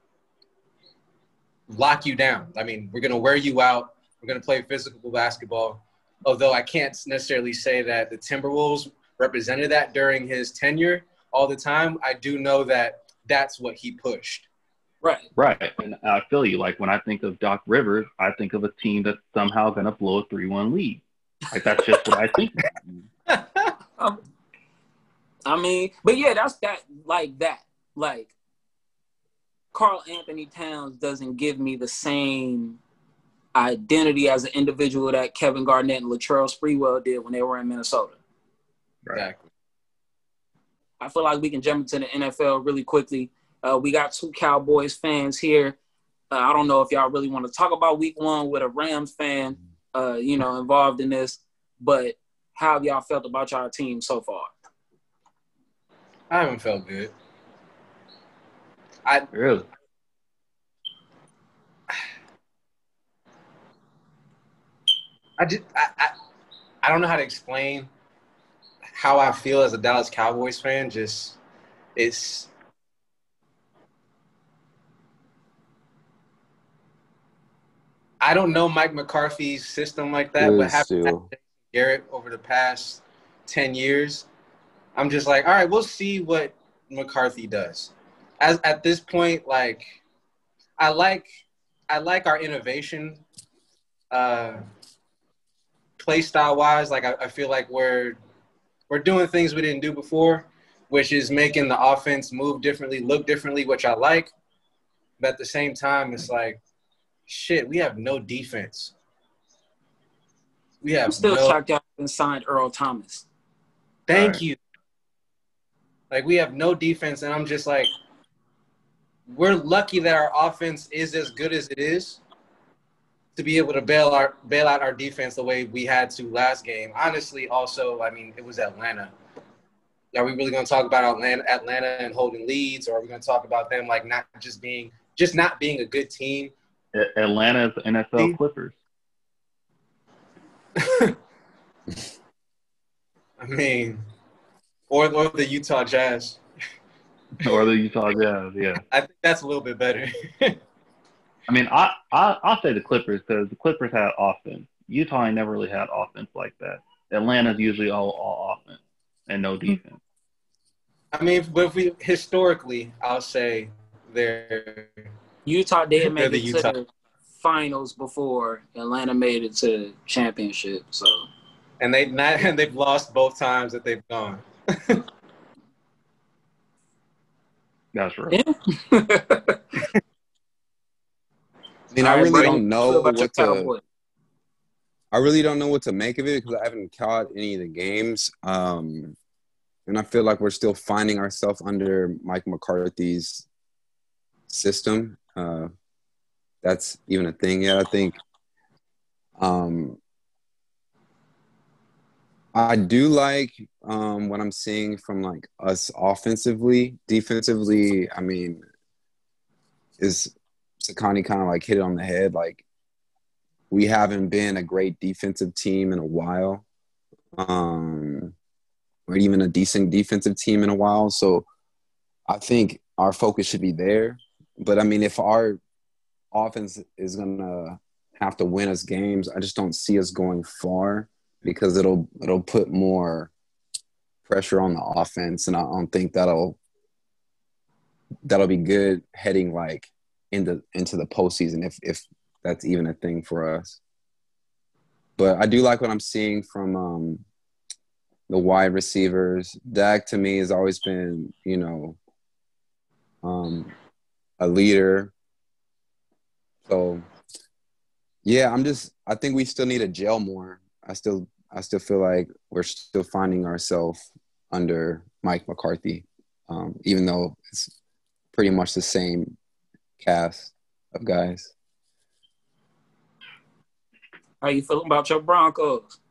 lock you down. I mean, we're going to wear you out. We're going to play physical basketball. Although I can't necessarily say that the Timberwolves represented that during his tenure all the time. I do know that that's what he pushed. Right. right. And I feel you. Like when I think of Doc Rivers, I think of a team that's somehow going to blow a three one lead. Like that's just what I think. Um, I mean, but yeah, that's that like that. Like Karl Anthony Towns doesn't give me the same identity as an individual that Kevin Garnett and Latrell Sprewell did when they were in Minnesota. Right. Exactly. I feel like we can jump into the N F L really quickly. Uh, we got two Cowboys fans here. Uh, I don't know if y'all really want to talk about week one with a Rams fan, uh, you know, involved in this, but how have y'all felt about y'all team so far? I haven't felt good. I Really? I just I, I I don't know how to explain how I feel as a Dallas Cowboys fan. Just it's I don't know Mike McCarthy's system like that, Good but having still. Garrett over the past ten years, I'm just like, all right, we'll see what McCarthy does. As at this point, like I like I like our innovation uh play style wise. Like I, I feel like we're we're doing things we didn't do before, which is making the offense move differently, look differently, which I like. But at the same time, it's like, shit, we have no defense. We have I'm still no shocked y'all haven't signed Earl Thomas. thank Right. you. Like we have no defense, and I'm just like, we're lucky that our offense is as good as it is to be able to bail our bail out our defense the way we had to last game. Honestly, also, I mean, it was Atlanta. Are we really going to talk about Atlanta, Atlanta and holding leads, or are we going to talk about them like not just being just not being a good team? A- Atlanta's N F L See? Clippers. I mean, or or the Utah Jazz. Or the Utah Jazz, yeah. I think that's a little bit better. I mean, I, I, I'll say the Clippers because the Clippers had offense. Utah ain't never really had offense like that. Atlanta's usually all, all offense and no defense. I mean, but if we historically, I'll say they're Utah did They're make the it Utah. to the finals before Atlanta made it to championship. So and they not and they've lost both times that they've gone. That's right. Yeah. I mean, I All right, really Brady, don't know what about your what to. Cowboys? I really don't know what to make of it because I haven't caught any of the games, um, and I feel like we're still finding ourselves under Mike McCarthy's system. Uh, that's even a thing yet. I think. Um, I do like um, what I'm seeing from like us offensively. Defensively, I mean, is Sakani kind of like hit it on the head? Like we haven't been a great defensive team in a while, um, or even a decent defensive team in a while. So I think our focus should be there. But I mean, if our offense is gonna have to win us games, I just don't see us going far. Because it'll it'll put more pressure on the offense, and I don't think that'll that'll be good heading like into into the postseason if if that's even a thing for us. But I do like what I'm seeing from um, the wide receivers. Dak to me has always been, you know, um, a leader. So yeah, I'm just I think we still need to gel more. I still I still feel like we're still finding ourselves under Mike McCarthy, um, even though it's pretty much the same cast of guys. How you feeling about your Broncos?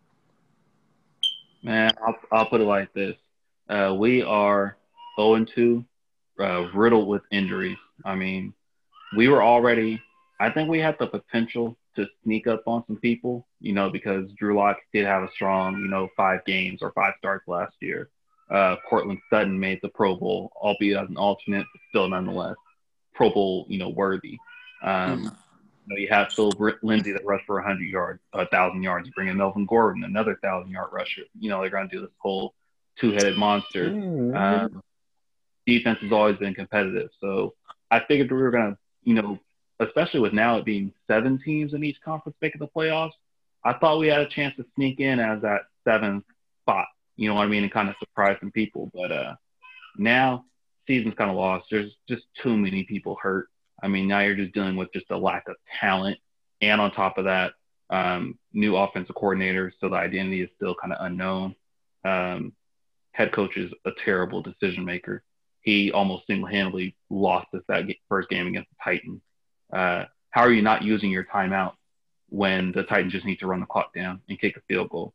Man, I'll, I'll put it like this. Uh, we are oh and two, uh, riddled with injuries. I mean, we were already – I think we had the potential to sneak up on some people, you know, because Drew Lock did have a strong, you know, five games or five starts last year. Uh, Cortland Sutton made the Pro Bowl, albeit as an alternate, but still nonetheless Pro Bowl, you know, worthy. Um, mm-hmm. You know, you have Phil Lindsay that rushed for one hundred yards, one thousand yards. You bring in Melvin Gordon, another one thousand-yard rusher. You know, they're going to do this whole two-headed monster. Mm-hmm. Um, defense has always been competitive. So I figured we were going to, you know, especially with now it being seven teams in each conference making the playoffs, I thought we had a chance to sneak in as that seventh spot. You know what I mean? And kind of surprise some people. But uh, now season's kind of lost. There's just too many people hurt. I mean, now you're just dealing with just a lack of talent. And on top of that, um, new offensive coordinators. So the identity is still kind of unknown. Um, head coach is a terrible decision maker. He almost single-handedly lost us that first game against the Titans. Uh, how are you not using your timeout when the Titans just need to run the clock down and kick a field goal?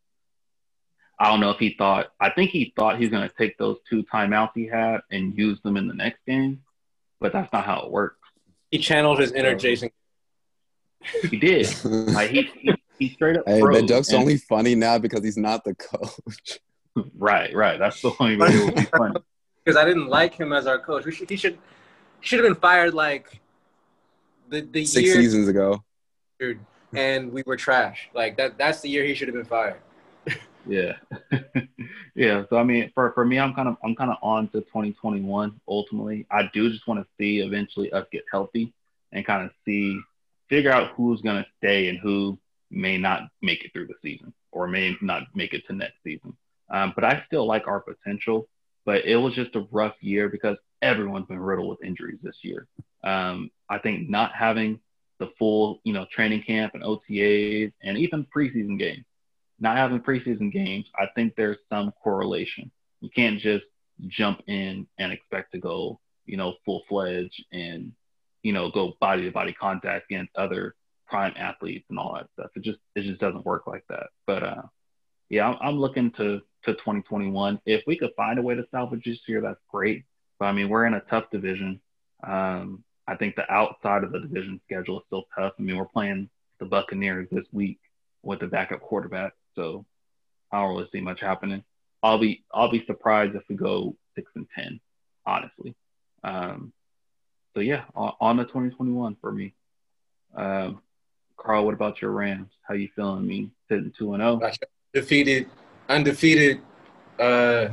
I don't know if he thought – I think he thought he was going to take those two timeouts he had and use them in the next game, but that's not how it works. He channeled his inner so, Jason. He did. Like he, he, he straight up Hey, froze. that joke's and, only funny now because he's not the coach. Right, right. That's the only way it would be funny. Because I didn't like him as our coach. We should, he should he should have been fired like the, the Six year – seasons ago. And we were trash. Like, that. that's the year he should have been fired. Yeah. Yeah. So I mean, for, for me, I'm kind of I'm kind of on to twenty twenty-one. Ultimately, I do just want to see eventually us get healthy and kind of see figure out who's going to stay and who may not make it through the season or may not make it to next season. Um, but I still like our potential. But it was just a rough year because everyone's been riddled with injuries this year. Um, I think not having the full, you know, training camp and O T As and even preseason games. Not having preseason games, I think there's some correlation. You can't just jump in and expect to go, you know, full-fledged and, you know, go body-to-body contact against other prime athletes and all that stuff. It just it just doesn't work like that. But, uh, yeah, I'm, I'm looking to, to twenty twenty-one. If we could find a way to salvage this year, that's great. But, I mean, we're in a tough division. Um, I think the outside of the division schedule is still tough. I mean, we're playing the Buccaneers this week with the backup quarterback. So I don't really see much happening. I'll be I'll be surprised if we go six and ten, honestly. Um, so yeah, on, on the twenty twenty-one for me. Um, Carl, what about your Rams? How you feeling? I mean, sitting two and zero. Defeated, undefeated. Uh,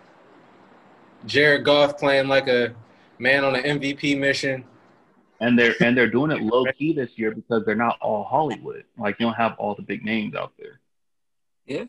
Jared Goff playing like a man on an M V P mission. And they're and they're doing it low key this year because they're not all Hollywood. Like you don't have all the big names out there. Yeah.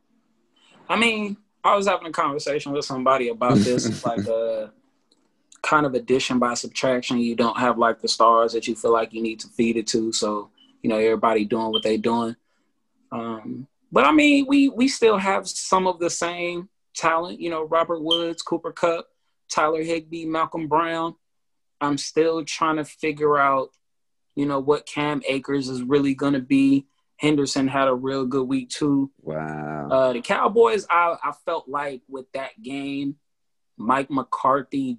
I mean, I was having a conversation with somebody about this like a kind of addition by subtraction. You don't have like the stars that you feel like you need to feed it to. So, you know, everybody doing what they doing. Um, but I mean, we we still have some of the same talent, you know, Robert Woods, Cooper Kupp, Tyler Higbee, Malcolm Brown. I'm still trying to figure out, you know, what Cam Akers is really going to be. Henderson had a real good week too. Wow. Uh, the Cowboys, I, I felt like with that game, Mike McCarthy,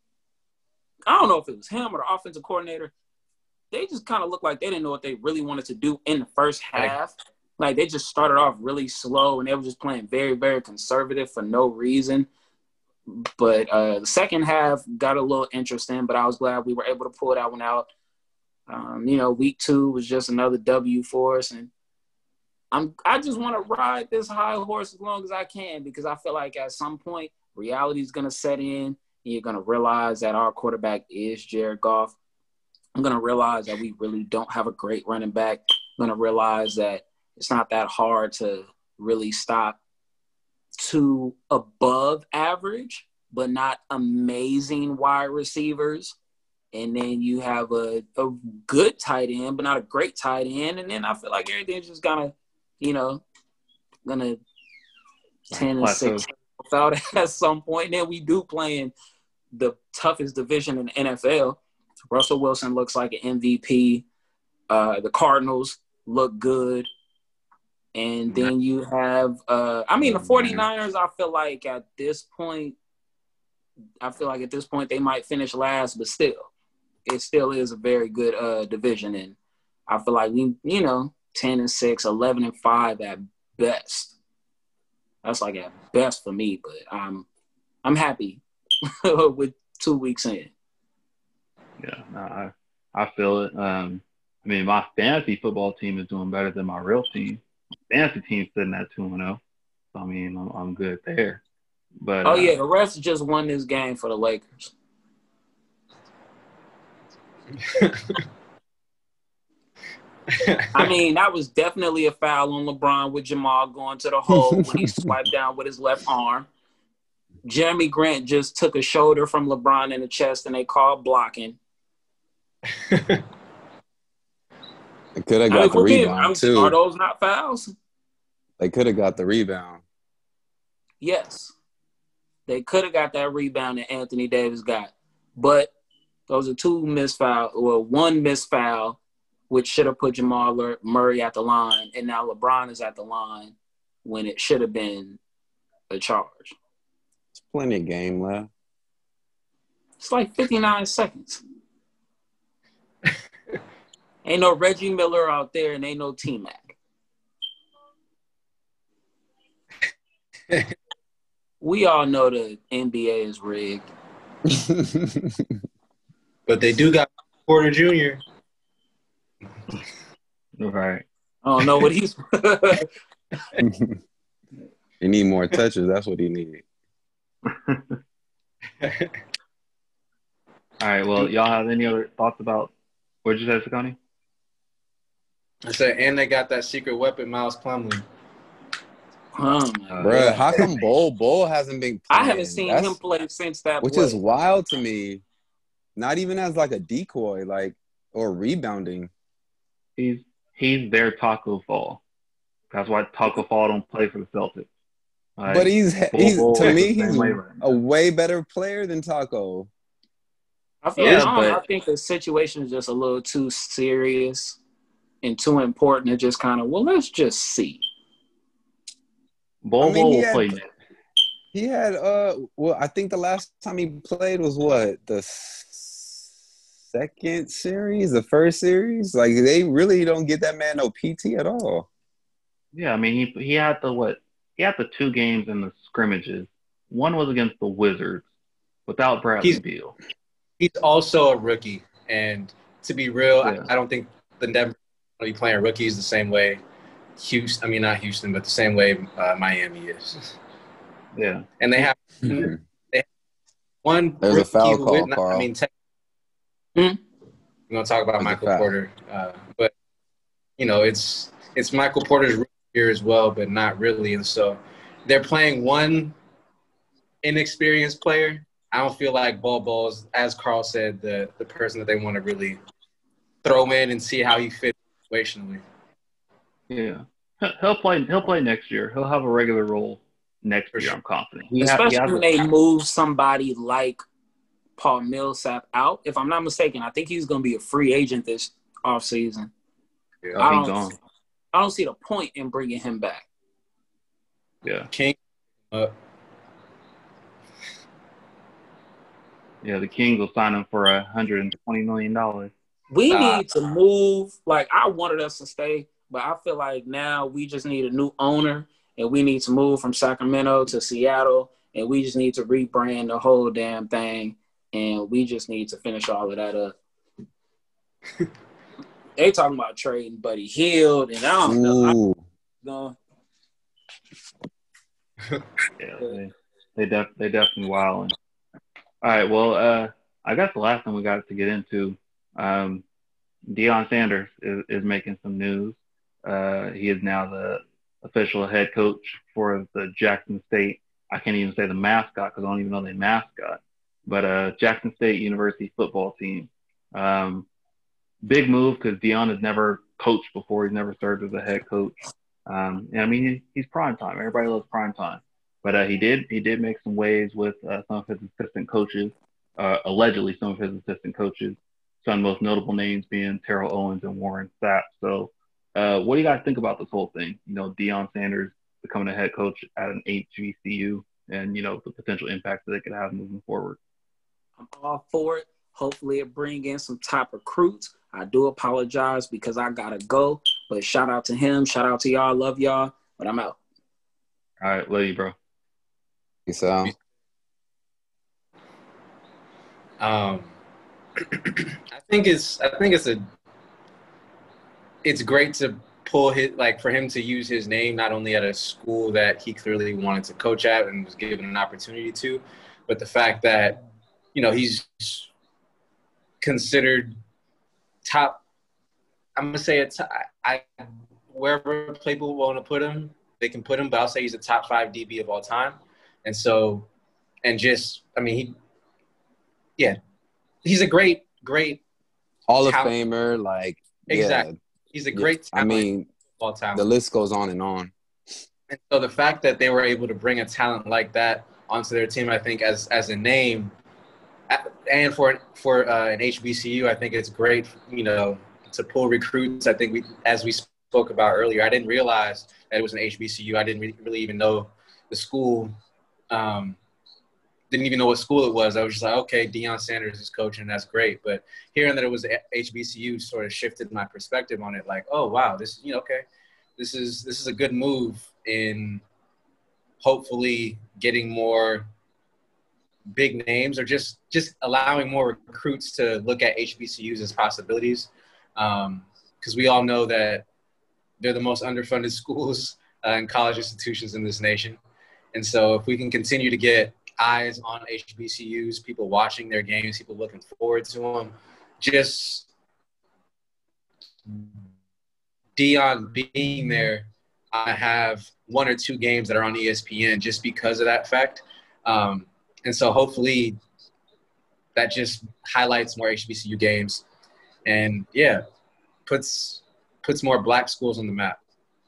I don't know if it was him or the offensive coordinator, they just kind of looked like they didn't know what they really wanted to do in the first half. Like they just started off really slow and they were just playing very, very conservative for no reason. But uh, the second half got a little interesting, but I was glad we were able to pull that one out. Um, you know, week two was just another W for us, and I'm I just want to ride this high horse as long as I can because I feel like at some point reality is going to set in, and you're going to realize that our quarterback is Jared Goff. I'm going to realize that we really don't have a great running back. I'm going to realize that it's not that hard to really stop two above average, but not amazing wide receivers. And then you have a, a good tight end, but not a great tight end. And then I feel like everything's just gonna, you know, gonna ten and six out at some point. And then we do play in the toughest division in the N F L. Russell Wilson looks like an M V P. Uh, the Cardinals look good. And then you have, uh, I mean, the 49ers, I feel like at this point, I feel like at this point they might finish last, but still, it still is a very good uh, division. And I feel like we, you know, ten and six, eleven and five at best. That's like at best for me, but I'm, I'm happy with two weeks in. Yeah, no, I, I feel it. Um, I mean, my fantasy football team is doing better than my real team. Fantasy team sitting at two and oh. So, I mean, I'm, I'm good there. But Oh, uh, yeah, the rest just won this game for the Lakers. I mean, that was definitely a foul on LeBron with Jamal going to the hole when he swiped down with his left arm. Jeremy Grant just took a shoulder from LeBron in the chest, and they called blocking. They could have got I mean, the rebound, being, too. Are those not fouls? They could have got the rebound. Yes. They could have got that rebound that Anthony Davis got. But those are two missed fouls, well, one missed foul, which should have put Jamal Murray at the line, and now LeBron is at the line when it should have been a charge. There's plenty of game left. It's like fifty-nine seconds. Ain't no Reggie Miller out there, and ain't no T-Mac. We all know the N B A is rigged. But they do got Porter Junior right. I don't know what he's – He need more touches. That's what he needed. All right. Well, y'all have any other thoughts about – what did you say, Sakani? I said, and they got that secret weapon, Miles Plumlee. Oh, my Bruh, God. how come Bull Bull hasn't been playing? I haven't seen That's, him play since that Which play. is wild to me. Not even as like a decoy, like, or rebounding. He's he's their Taco Fall. That's why Taco Fall don't play for the Celtics. Like, But he's, Bull he's Bull to is me, the same he's way right now. a way better player than Taco. I feel Yeah, like, I, don't know, but- I think the situation is just a little too serious and too important to just kind of, well, let's just see. Bull I mean, Bull he will had- play next. He had, uh, well, I think the last time he played was what? The second series, the first series? Like, they really don't get that man no P T at all. Yeah, I mean, he he had the what? He had the two games in the scrimmages. One was against the Wizards without Bradley He's- Beal. He's also a rookie. And to be real, Yeah. I, I don't think the Denver will be playing rookies the same way Houston, I mean, not Houston, but the same way uh, Miami is. Yeah. And they have Mhm. one There's a rookie foul who call, would not- Carl. I mean, tech- Hmm? we're going to talk about There's a Michael foul. Porter. Uh, but, you know, it's it's Michael Porter's rookie year as well, but not really. And so they're playing one inexperienced player I don't feel like Bol Bol's, as Carl said, the the person that they want to really throw in and see how he fits situationally. Yeah, he'll play. He'll play next year. He'll have a regular role next For year. sure. I'm confident. He Especially ha- he when has they a, move somebody like Paul Millsap out. If I'm not mistaken, I think he's going to be a free agent this offseason. Yeah. oh, I he's don't, gone. I don't see the point in bringing him back. Yeah, King, uh, yeah. The Kings will sign him for a hundred and twenty million dollars. We uh, need to move. Like, I wanted us to stay, but I feel like now we just need a new owner, and we need to move from Sacramento to Seattle, and we just need to rebrand the whole damn thing, and we just need to finish all of that up. They talking about trading Buddy Hield, and I don't know. I Ooh. don't know. Yeah, they they, def- they definitely wilding. All right, well, uh, I guess the last thing we got to get into, um, Deion Sanders is, is making some news. Uh, he is now the official head coach for the Jackson State. I can't even say the mascot because I don't even know the mascot, but uh, Jackson State University football team. Um, big move because Deion has never coached before. He's never served as a head coach. Um, and I mean, he, he's prime time. Everybody loves prime time. But uh, he did he did make some waves with uh, some of his assistant coaches, uh, allegedly some of his assistant coaches. Some most notable names being Terrell Owens and Warren Sapp. So, uh, what do you guys think about this whole thing? You know, Deion Sanders becoming a head coach at an H B C U, and you know the potential impact that it could have moving forward. I'm all for it. Hopefully, it bring in some top recruits. I do apologize because I gotta go, but shout out to him. Shout out to y'all. Love y'all. But I'm out. All right, love you, bro. So, um, I think it's I think it's a it's great to pull his like for him to use his name not only at a school that he clearly wanted to coach at and was given an opportunity to, but the fact that you know he's considered top. I'm gonna say it's I, I wherever people want to put him, they can put him. But I'll say he's a top five D B of all time, and so and just I mean he, yeah, he's a great great Hall of talent. Famer, like Exactly. yeah, He's a great I talent. mean, all talent. the list goes on and on. And so the fact that they were able to bring a talent like that onto their team, I think, as as a name, and for for uh, an H B C U, I think it's great. You know, to pull recruits. I think we, as we spoke about earlier, I didn't realize that it was an H B C U. I didn't really, really even know the school. Um, didn't even know what school it was. I was just like, okay, Deion Sanders is coaching. That's great. But hearing that it was H B C U sort of shifted my perspective on it. Like, oh wow, this you know, okay, this is this is a good move in hopefully getting more big names or just just allowing more recruits to look at H B C Us as possibilities. Because um, we all know that they're the most underfunded schools uh, and college institutions in this nation. And so if we can continue to get eyes on H B C Us, people watching their games, people looking forward to them, just Deion being there, I have one or two games that are on E S P N just because of that fact. Um, and so hopefully that just highlights more H B C U games and, yeah, puts puts more black schools on the map.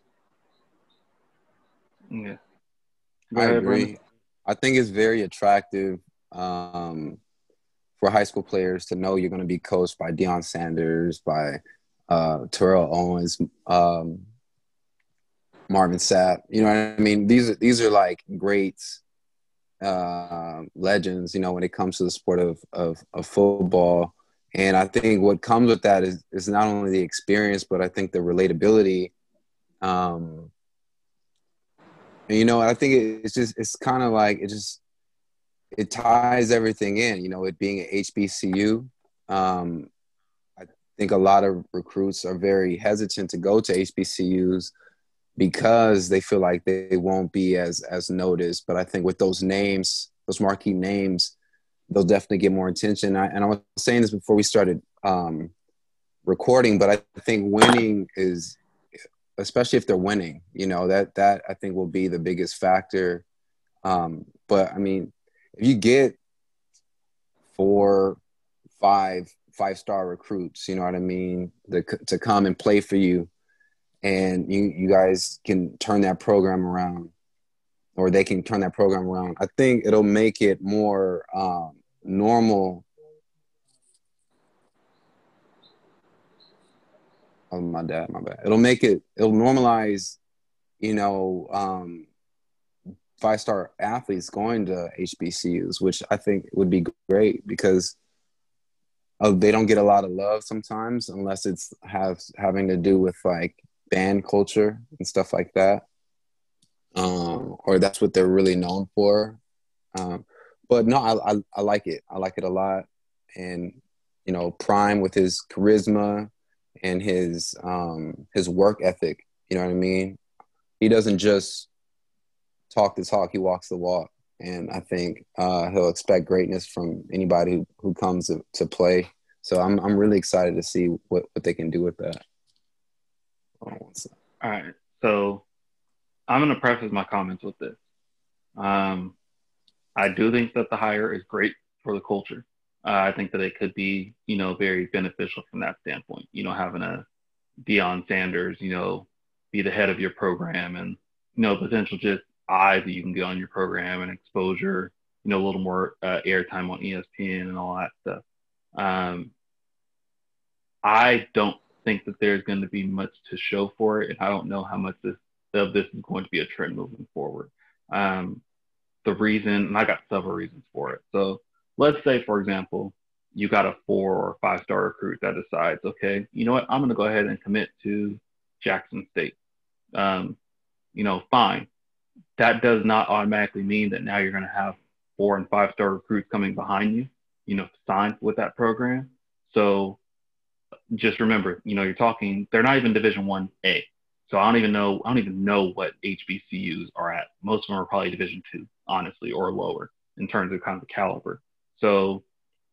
Yeah. I ahead, agree. Brandon. I think it's very attractive um, for high school players to know you're going to be coached by Deion Sanders, by uh, Terrell Owens, um, Marvin Sapp. You know what I mean? These are these are like great uh, legends. You know, when it comes to the sport of, of of football, and I think what comes with that is is not only the experience, but I think the relatability. Um, And, you know, I think it's just, it's kind of like, it just, it ties everything in, you know, it being an H B C U. Um, I think a lot of recruits are very hesitant to go to H B C Us because they feel like they won't be as, as noticed. But I think with those names, those marquee names, they'll definitely get more attention. I, and I was saying this before we started um, recording, but I think winning is, especially if they're winning, you know, that, that I think will be the biggest factor. Um, but I mean, if you get four, five, five-star recruits, you know what I mean, to, to come and play for you. And you, you guys can turn that program around, or they can turn that program around. I think it'll make it more um, normal. Oh, my dad, my bad. It'll make it, it'll normalize, you know, um, five-star athletes going to H B C Us, which I think would be great because oh, they don't get a lot of love sometimes unless it's has having to do with like band culture and stuff like that. Um, or that's what they're really known for. Um, but no, I, I, I like it. I like it a lot. And, you know, Prime with his charisma and his, um, his work ethic, you know what I mean? He doesn't just talk the talk, he walks the walk. And I think uh, he'll expect greatness from anybody who, who comes to, to play. So I'm I'm really excited to see what, what they can do with that. All right. So I'm going to preface my comments with this. Um, I do think that the hire is great for the culture. Uh, I think that it could be, you know, very beneficial from that standpoint. You know, having a Deion Sanders, you know, be the head of your program and, you know, potential just eyes that you can get on your program and exposure, you know, a little more uh, airtime on E S P N and all that stuff. Um, I don't think that there's going to be much to show for it, and I don't know how much this, of this is going to be a trend moving forward. Um, the reason, and I got several reasons for it. So let's say, for example, you got a four or five-star recruit that decides, okay, you know what, I'm going to go ahead and commit to Jackson State. Um, you know, fine. That does not automatically mean that now you're going to have four and five-star recruits coming behind you, you know, signed with that program. So just remember, you know, you're talking, they're not even Division One A. So I don't even know, I don't even know what H B C Us are at. Most of them are probably Division Two, honestly, or lower in terms of kind of the caliber. So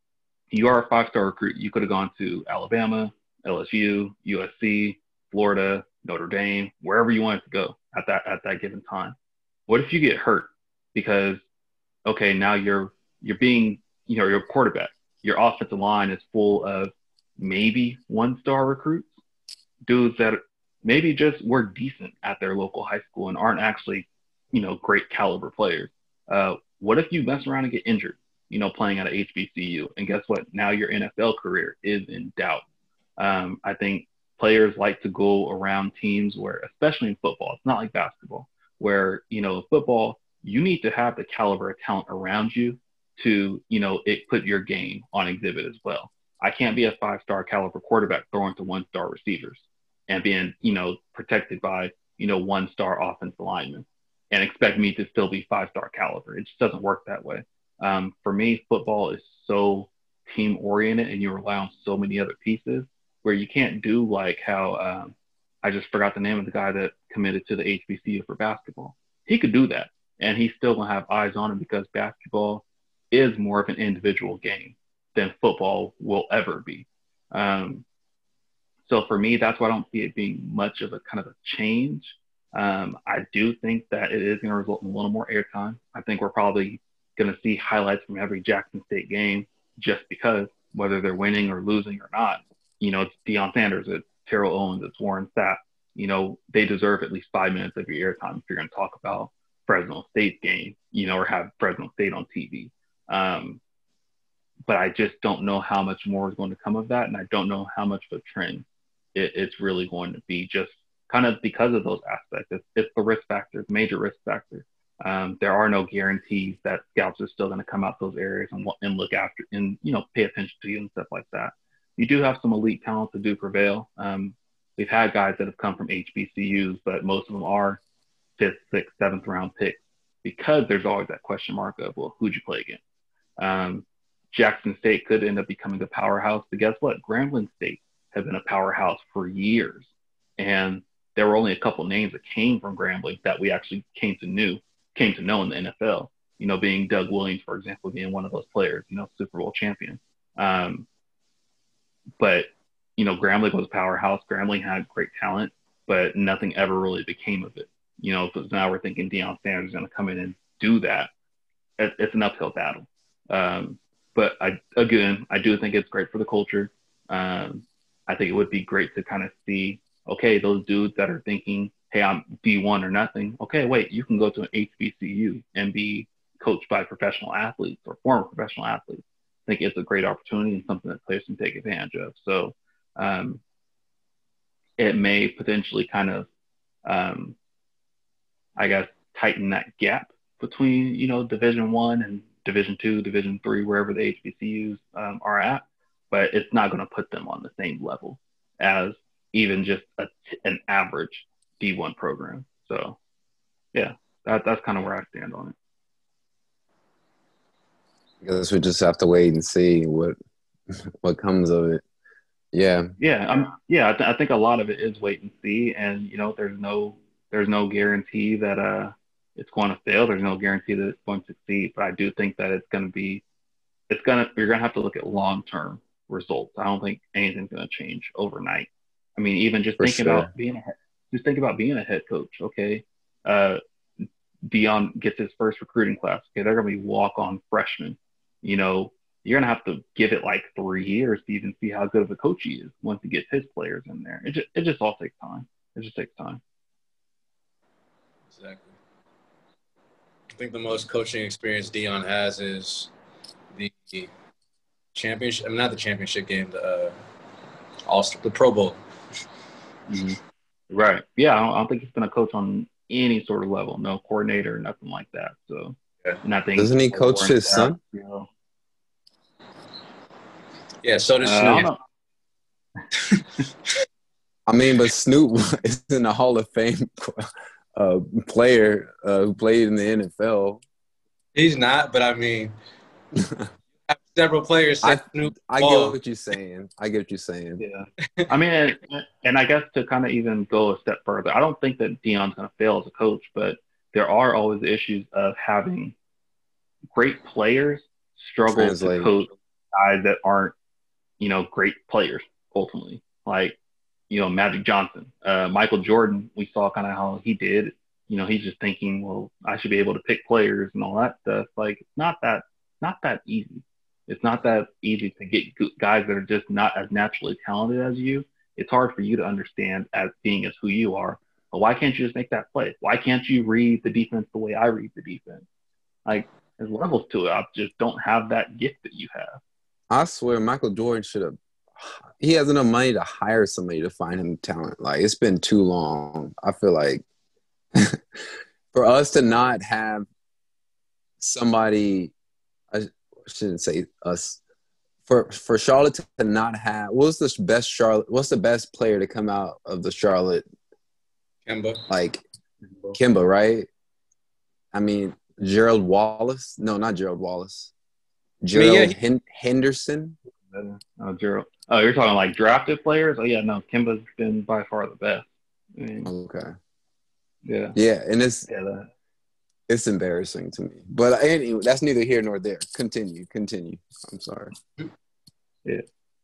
you are a five-star recruit. You could have gone to Alabama, L S U, U S C, Florida, Notre Dame, wherever you wanted to go at that at that given time. What if you get hurt? Because, okay, now you're you're being, you know, you're a quarterback. Your offensive line is full of maybe one-star recruits, dudes that maybe just were decent at their local high school and aren't actually, you know, great caliber players. Uh, what if you mess around and get injured, you know, playing at a H B C U? And guess what? Now your N F L career is in doubt. Um, I think players like to go around teams where, especially in football, it's not like basketball, where, you know, football, you need to have the caliber of talent around you to, you know, it put your game on exhibit as well. I can't be a five-star caliber quarterback throwing to one-star receivers and being, you know, protected by, you know, one-star offensive linemen and expect me to still be five-star caliber. It just doesn't work that way. Um, for me, football is so team-oriented and you rely on so many other pieces where you can't do like how um, I just forgot the name of the guy that committed to the H B C U for basketball. He could do that, and he's still going to have eyes on him because basketball is more of an individual game than football will ever be. Um, so for me, that's why I don't see it being much of a kind of a change. Um, I do think that it is going to result in a little more airtime. I think we're probably going to see highlights from every Jackson State game just because whether they're winning or losing or not, you know, it's Deion Sanders, it's Terrell Owens, it's Warren Sapp. You know, they deserve at least five minutes of your airtime if you're going to talk about Fresno State's game, you know, or have Fresno State on T V. Um, but I just don't know how much more is going to come of that. And I don't know how much of a trend it, it's really going to be just kind of because of those aspects. It's, it's the risk factor, major risk factor. Um, there are no guarantees that scouts are still going to come out those areas and, and look after and, you know, pay attention to you and stuff like that. You do have some elite talent that do prevail. Um, we've had guys that have come from H B C Us, but most of them are fifth, sixth, seventh round picks because there's always that question mark of, well, who'd you play against? Um, Jackson State could end up becoming a powerhouse, but guess what? Grambling State has been a powerhouse for years. And there were only a couple names that came from Grambling that we actually came to knew, came to know in the N F L, you know, being Doug Williams, for example, being one of those players, you know, Super Bowl champion. Um, but, you know, Grambling was a powerhouse. Grambling had great talent, but nothing ever really became of it. You know, because now we're thinking Deion Sanders is going to come in and do that. It, it's an uphill battle. Um, but I again, I do think it's great for the culture. Um, I think it would be great to kind of see, okay, those dudes that are thinking, hey, I'm D one or nothing. Okay, wait, you can go to an H B C U and be coached by professional athletes or former professional athletes. I think it's a great opportunity and something that players can take advantage of. So um, it may potentially kind of, um, I guess, tighten that gap between, you know, Division One and Division Two, Division Three, wherever the H B C Us um, are at. But it's not going to put them on the same level as even just a, an average D one program. So, yeah, that, that's kind of where I stand on it. I guess we just have to wait and see what what comes of it. Yeah. Yeah, I'm, yeah. I, th- I think a lot of it is wait and see, and you know, there's no there's no guarantee that uh it's going to fail. There's no guarantee that it's going to succeed. But I do think that it's going to be it's gonna you're gonna have to look at long term results. I don't think anything's going to change overnight. I mean, even just For thinking sure. about being a head, just think about being a head coach. Okay, uh, Dion gets his first recruiting class. Okay, they're going to be walk-on freshmen. You know, you're going to have to give it like three years to even see how good of a coach he is once he gets his players in there. It just it just all takes time. It just takes time. Exactly. I think the most coaching experience Dion has is the championship. I mean, not the championship game, the uh, All the Pro Bowl. Mm-hmm. Right. Yeah, I don't, I don't think he's been a coach on any sort of level. No coordinator, nothing like that. So, yeah. and I think Doesn't he coach his that, son? You know, Yeah, so does uh, Snoop. I don't know. I mean, but Snoop isn't a Hall of Fame uh, player uh, who played in the N F L. He's not, but I mean, several players say I, Snoop. I get what you're saying. I get what you're saying. Yeah. I mean, and, and I guess to kind of even go a step further, I don't think that Dion's going to fail as a coach, but there are always issues of having great players struggle Translate. to coach guys that aren't, you know, great players ultimately. Like, you know, Magic Johnson, uh, Michael Jordan, we saw kind of how he did. You know, he's just thinking, well, I should be able to pick players and all that stuff. Like, it's not that, not that easy. It's not that easy to get guys that are just not as naturally talented as you. It's hard for you to understand as being as who you are. But why can't you just make that play? Why can't you read the defense the way I read the defense? Like, there's levels to it. I just don't have that gift that you have. I swear Michael Jordan should have – he has enough money to hire somebody to find him talent. Like, it's been too long. I feel like for us to not have somebody – I shouldn't say us. For for Charlotte to not have – what's the best Charlotte – what's the best player to come out of the Charlotte? Kemba. Like, Kemba, right? I mean, Gerald Wallace. No, not Gerald Wallace. Gerald I mean, yeah, Hen- Henderson. Oh, Gerald. Oh, you're talking like drafted players? Oh, yeah, no. Kimba's been by far the best. I mean, Okay. yeah. Yeah, and it's Yeah, that. it's embarrassing to me. But anyway, that's neither here nor there. Continue, continue. I'm sorry. Yeah.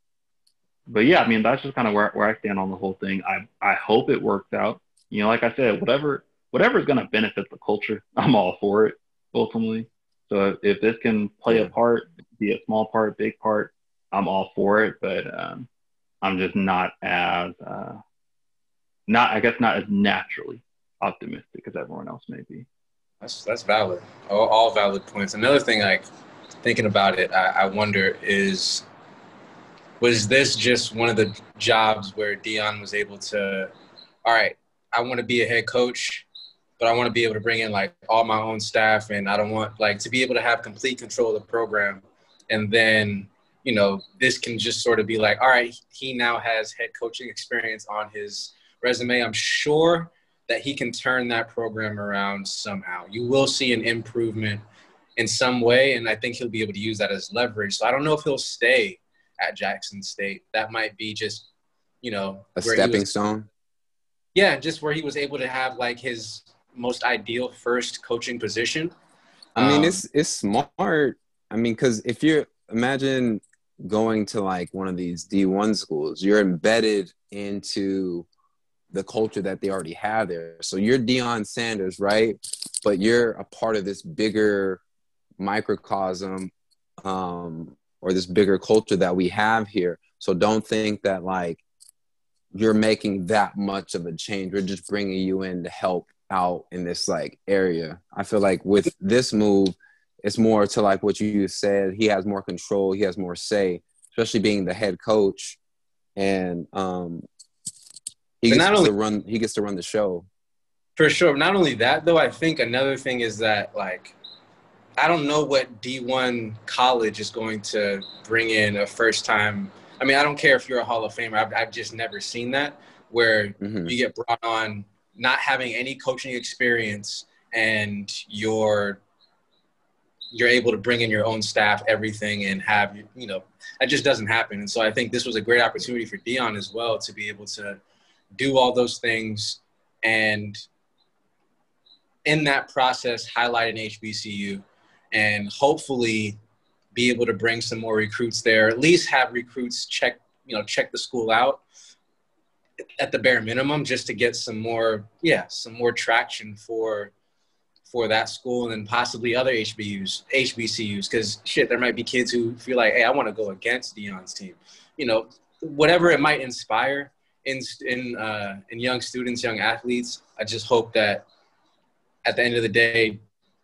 But yeah, I mean, that's just kind of where where I stand on the whole thing. I I hope it works out. You know, like I said, whatever whatever's going to benefit the culture, I'm all for it. Ultimately, so if this can play a part, be a small part, big part, I'm all for it. But um, I'm just not as uh, not I guess not as naturally optimistic as everyone else may be. That's that's valid. All, all valid points. Another thing, like thinking about it, I, I wonder is, was this just one of the jobs where Dion was able to, all right, I want to be a head coach, but I want to be able to bring in like all my own staff, and I don't want like to be able to have complete control of the program. And then, you know, this can just sort of be like, all right, he now has head coaching experience on his resume. I'm sure that he can turn that program around somehow. You will see an improvement in some way, and I think he'll be able to use that as leverage. So I don't know if he'll stay at Jackson State. That might be just, you know, A where he stepping was, stone. yeah, just where he was able to have like his most ideal first coaching position. I mean, Um, it's it's smart. I mean, because if you're imagine going to like one of these D one schools, you're embedded into the culture that they already have there. So you're Deion Sanders, right? But you're a part of this bigger microcosm um, or this bigger culture that we have here. So don't think that like you're making that much of a change. We're just bringing you in to help out in this like area. I feel like with this move, it's more to like what you said. He has more control. He has more say, especially being the head coach, and um, he But gets not to only- run. He gets to run the show. For sure. Not only that, though, I think another thing is that, like, I don't know what D one college is going to bring in a first time. I mean, I don't care if you're a Hall of Famer. I've, I've just never seen that where Mm-hmm. you get brought on not having any coaching experience and you're you're able to bring in your own staff, everything, and have, you know, that just doesn't happen. And so I think this was a great opportunity for Deion as well to be able to do all those things and in that process highlight an H B C U and hopefully be able to bring some more recruits there, at least have recruits check, you know, check the school out at the bare minimum just to get some more, yeah, some more traction for for that school and then possibly other H B Us, H B C Us, because shit, there might be kids who feel like, hey, I want to go against Deion's team. You know, whatever it might inspire in in uh, in young students, young athletes. I just hope that at the end of the day,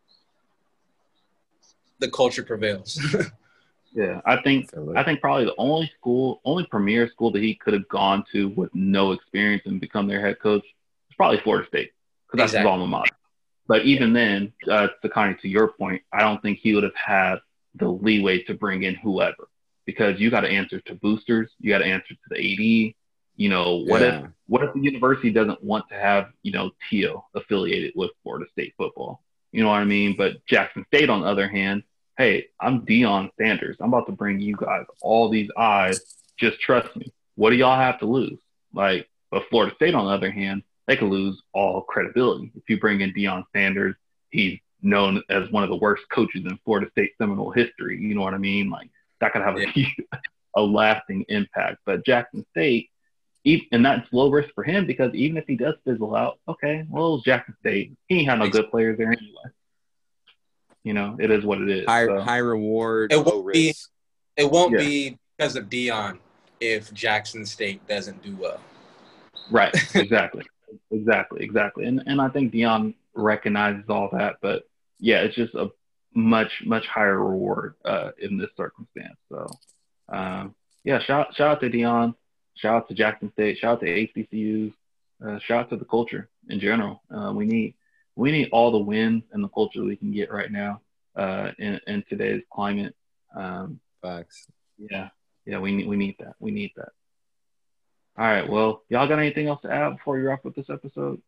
the culture prevails. Yeah, I think I think probably the only school, only premier school that he could have gone to with no experience and become their head coach is probably Florida State, because that's his Exactly. alma mater. But even then, uh, Sakani, to your point, I don't think he would have had the leeway to bring in whoever, because you got to answer to boosters, you got to answer to the A D. You know, what Yeah. if what if the university doesn't want to have, you know, Tio affiliated with Florida State football? You know what I mean? But Jackson State, on the other hand, hey, I'm Deion Sanders. I'm about to bring you guys all these eyes. Just trust me. What do y'all have to lose? Like, but Florida State, on the other hand, they could lose all credibility. If you bring in Deion Sanders, he's known as one of the worst coaches in Florida State Seminole history. You know what I mean? Like, that could have a, a lasting impact. But Jackson State, and that's low risk for him, because even if he does fizzle out, okay, well, it's Jackson State. He ain't had no good players there anyway. You know, it is what it is. High so. high reward, It low won't be- risk. It won't Yeah. be because of Deion if Jackson State doesn't do well. Right, exactly. exactly, exactly. And and I think Deion recognizes all that, but yeah, it's just a much, much higher reward uh, in this circumstance. So um, yeah, shout shout out to Deion, shout out to Jackson State, shout out to H B C Us, uh, shout out to the culture in general. Uh, we need we need all the wins and the culture we can get right now uh, in, in today's climate. Um, Facts. yeah, yeah, we need we need that. We need that. All right. Well, y'all got anything else to add before you wrap up this episode?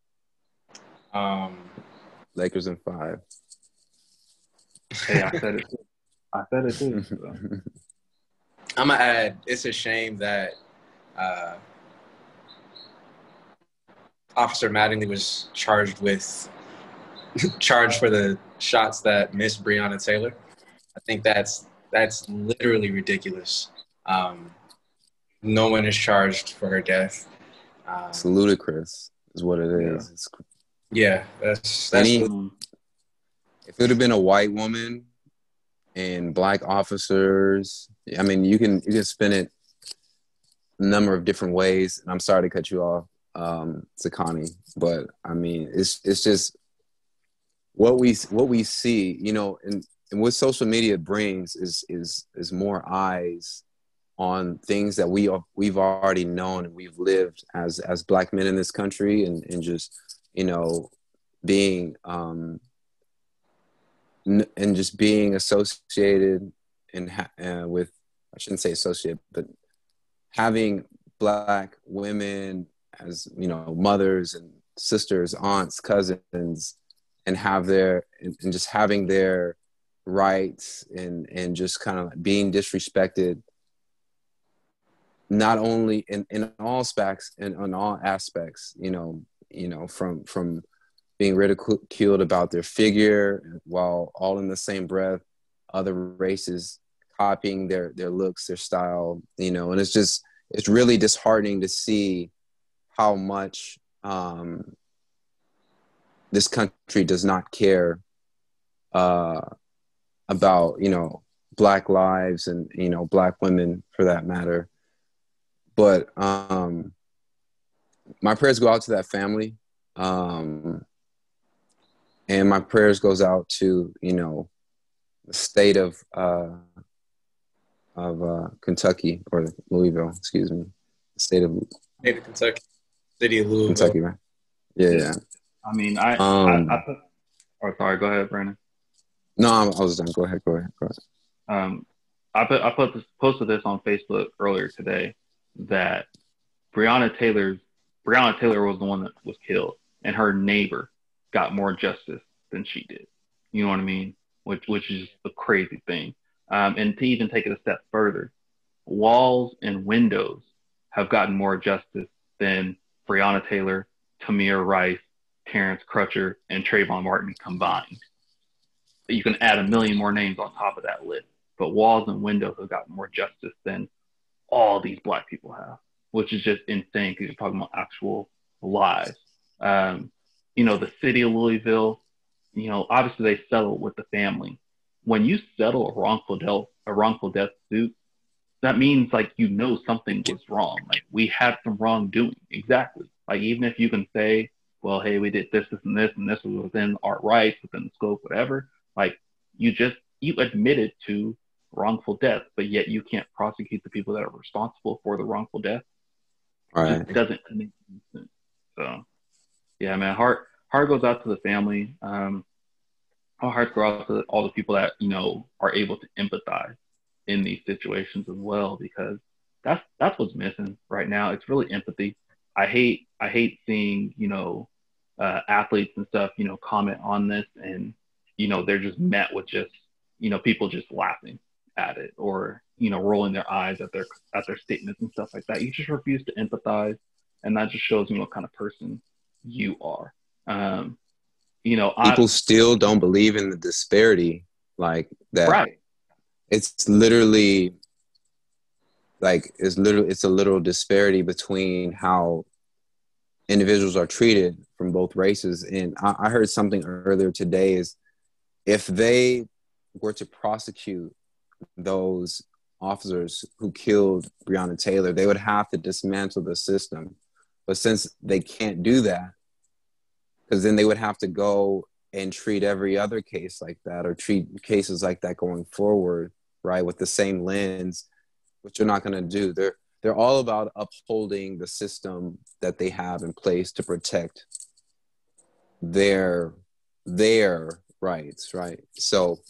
Um, Lakers in five. Hey, I said it too. I said it too. So. I'm gonna add. It's a shame that uh, Officer Mattingly was charged with charged for the shots that missed Breonna Taylor. I think that's that's literally ridiculous. Um, no one is charged for her death. Um, It's ludicrous, is what it is. It's, yeah, that's that's Any- Um, if it would have been a white woman and black officers, I mean, you can you can spin it a number of different ways. And I'm sorry to cut you off, um, Sakani, but I mean, it's it's just what we what we see, you know, and, and what social media brings is is is more eyes on things that we are, we've already known and we've lived as as black men in this country, and and just, you know, being um n- and just being associated and ha- uh, with, I shouldn't say associated, but having black women as, you know, mothers and sisters, aunts, cousins, and have their and, and just having their rights and and just kind of being disrespected, not only in, in all aspects and on all aspects, you know, you know, from from being ridiculed about their figure, while all in the same breath, other races copying their their looks, their style, you know, and it's just it's really disheartening to see how much um, this country does not care uh, about, you know, Black lives and, you know, Black women for that matter. But um, my prayers go out to that family. Um, and my prayers goes out to, you know, the state of uh, of uh, Kentucky or Louisville, excuse me, the state of State of Kentucky, city of Louisville. Kentucky, man. Yeah, yeah. I mean, I, Um, I, I put, oh, sorry, go ahead, Brandon. No, I was done. Go ahead, go ahead, go ahead. Um, I put, I put this, posted this on Facebook earlier today that Breonna Taylor's, Breonna Taylor was the one that was killed, and her neighbor got more justice than she did. You know what I mean? Which, which is a crazy thing. Um, and to even take it a step further, walls and windows have gotten more justice than Breonna Taylor, Tamir Rice, Terrence Crutcher, and Trayvon Martin combined. You can add a million more names on top of that list, but walls and windows have gotten more justice than all these Black people have, which is just insane because you're talking about actual lives. Um, you know, the city of Louisville, you know, obviously they settled with the family. When you settle a wrongful death, a wrongful death suit, that means like you know something was wrong. Like we had some wrongdoing. Exactly. Like even if you can say, well, hey, we did this, this, and this, and this was within our rights, within the scope, whatever. Like you just you admitted to wrongful death, but yet you can't prosecute the people that are responsible for the wrongful death. All It right. just doesn't make sense. So yeah, man, heart heart goes out to the family. Um, our hearts go out to all the people that, you know, are able to empathize in these situations as well, because that's that's what's missing right now. It's really empathy. I hate I hate seeing, you know, uh, athletes and stuff, you know, comment on this, and you know they're just met with just, you know, people just laughing at it or, you know, rolling their eyes at their at their statements and stuff like that. You just refuse to empathize, and that just shows me what kind of person you are. Um, you know, People I, still don't believe in the disparity like that. right. It's literally like it's literally it's a literal disparity between how individuals are treated from both races. And I, I heard something earlier today is if they were to prosecute those officers who killed Breonna Taylor, they would have to dismantle the system. But since they can't do that, because then they would have to go and treat every other case like that or treat cases like that going forward, right, with the same lens, which they're not going to do. They're they're all about upholding the system that they have in place to protect their their rights, right? So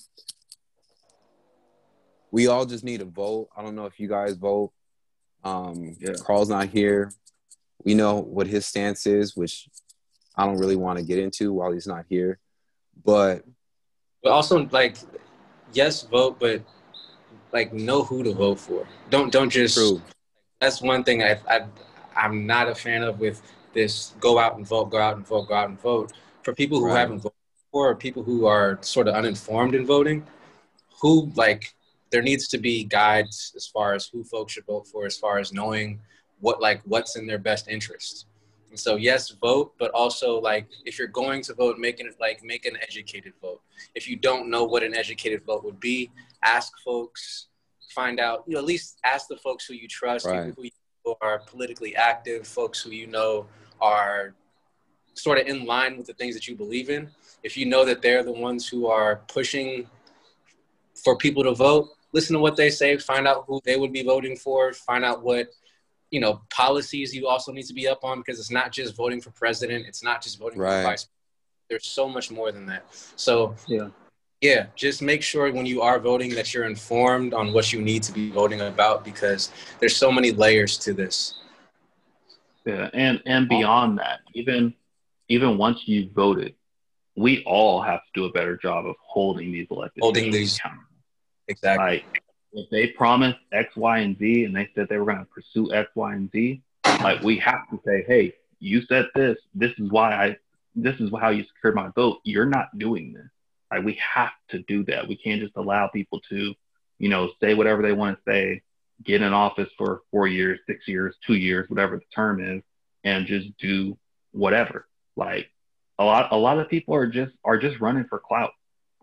we all just need a vote. I don't know if you guys vote. Um, Yeah. Carl's not here. We know what his stance is, which I don't really want to get into while he's not here. But But also, like, yes, vote, but like know who to vote for. Don't don't just. true. That's one thing I, I I'm not a fan of with this. Go out and vote. Go out and vote. Go out and vote. For people who Right. haven't voted before, or people who are sort of uninformed in voting, who like there needs to be guides as far as who folks should vote for, as far as knowing what like what's in their best interest. And so yes, vote, but also like if you're going to vote, make it like make an educated vote. If you don't know what an educated vote would be, ask folks, find out, you know, at least ask the folks who you trust, Right. people who you know are politically active, folks who you know are sort of in line with the things that you believe in. If you know that they're the ones who are pushing for people to vote, listen to what they say, find out who they would be voting for, find out what, you know, policies you also need to be up on, because it's not just voting for president. It's not just voting Right. for vice president. There's so much more than that. So Yeah. yeah, just make sure when you are voting that you're informed on what you need to be voting about, because there's so many layers to this. Yeah, and and beyond that, even even once you voted, we all have to do a better job of holding these elected Holding officials these- accountable. Exactly. Like if they promised X, Y, and Z, and they said they were going to pursue X, Y, and Z, like we have to say, hey, you said this. This is why I. This is how you secured my vote. You're not doing this. Like we have to do that. We can't just allow people to, you know, say whatever they want to say, get in office for four years, six years, two years, whatever the term is, and just do whatever. Like a lot, a lot of people are just are just running for clout,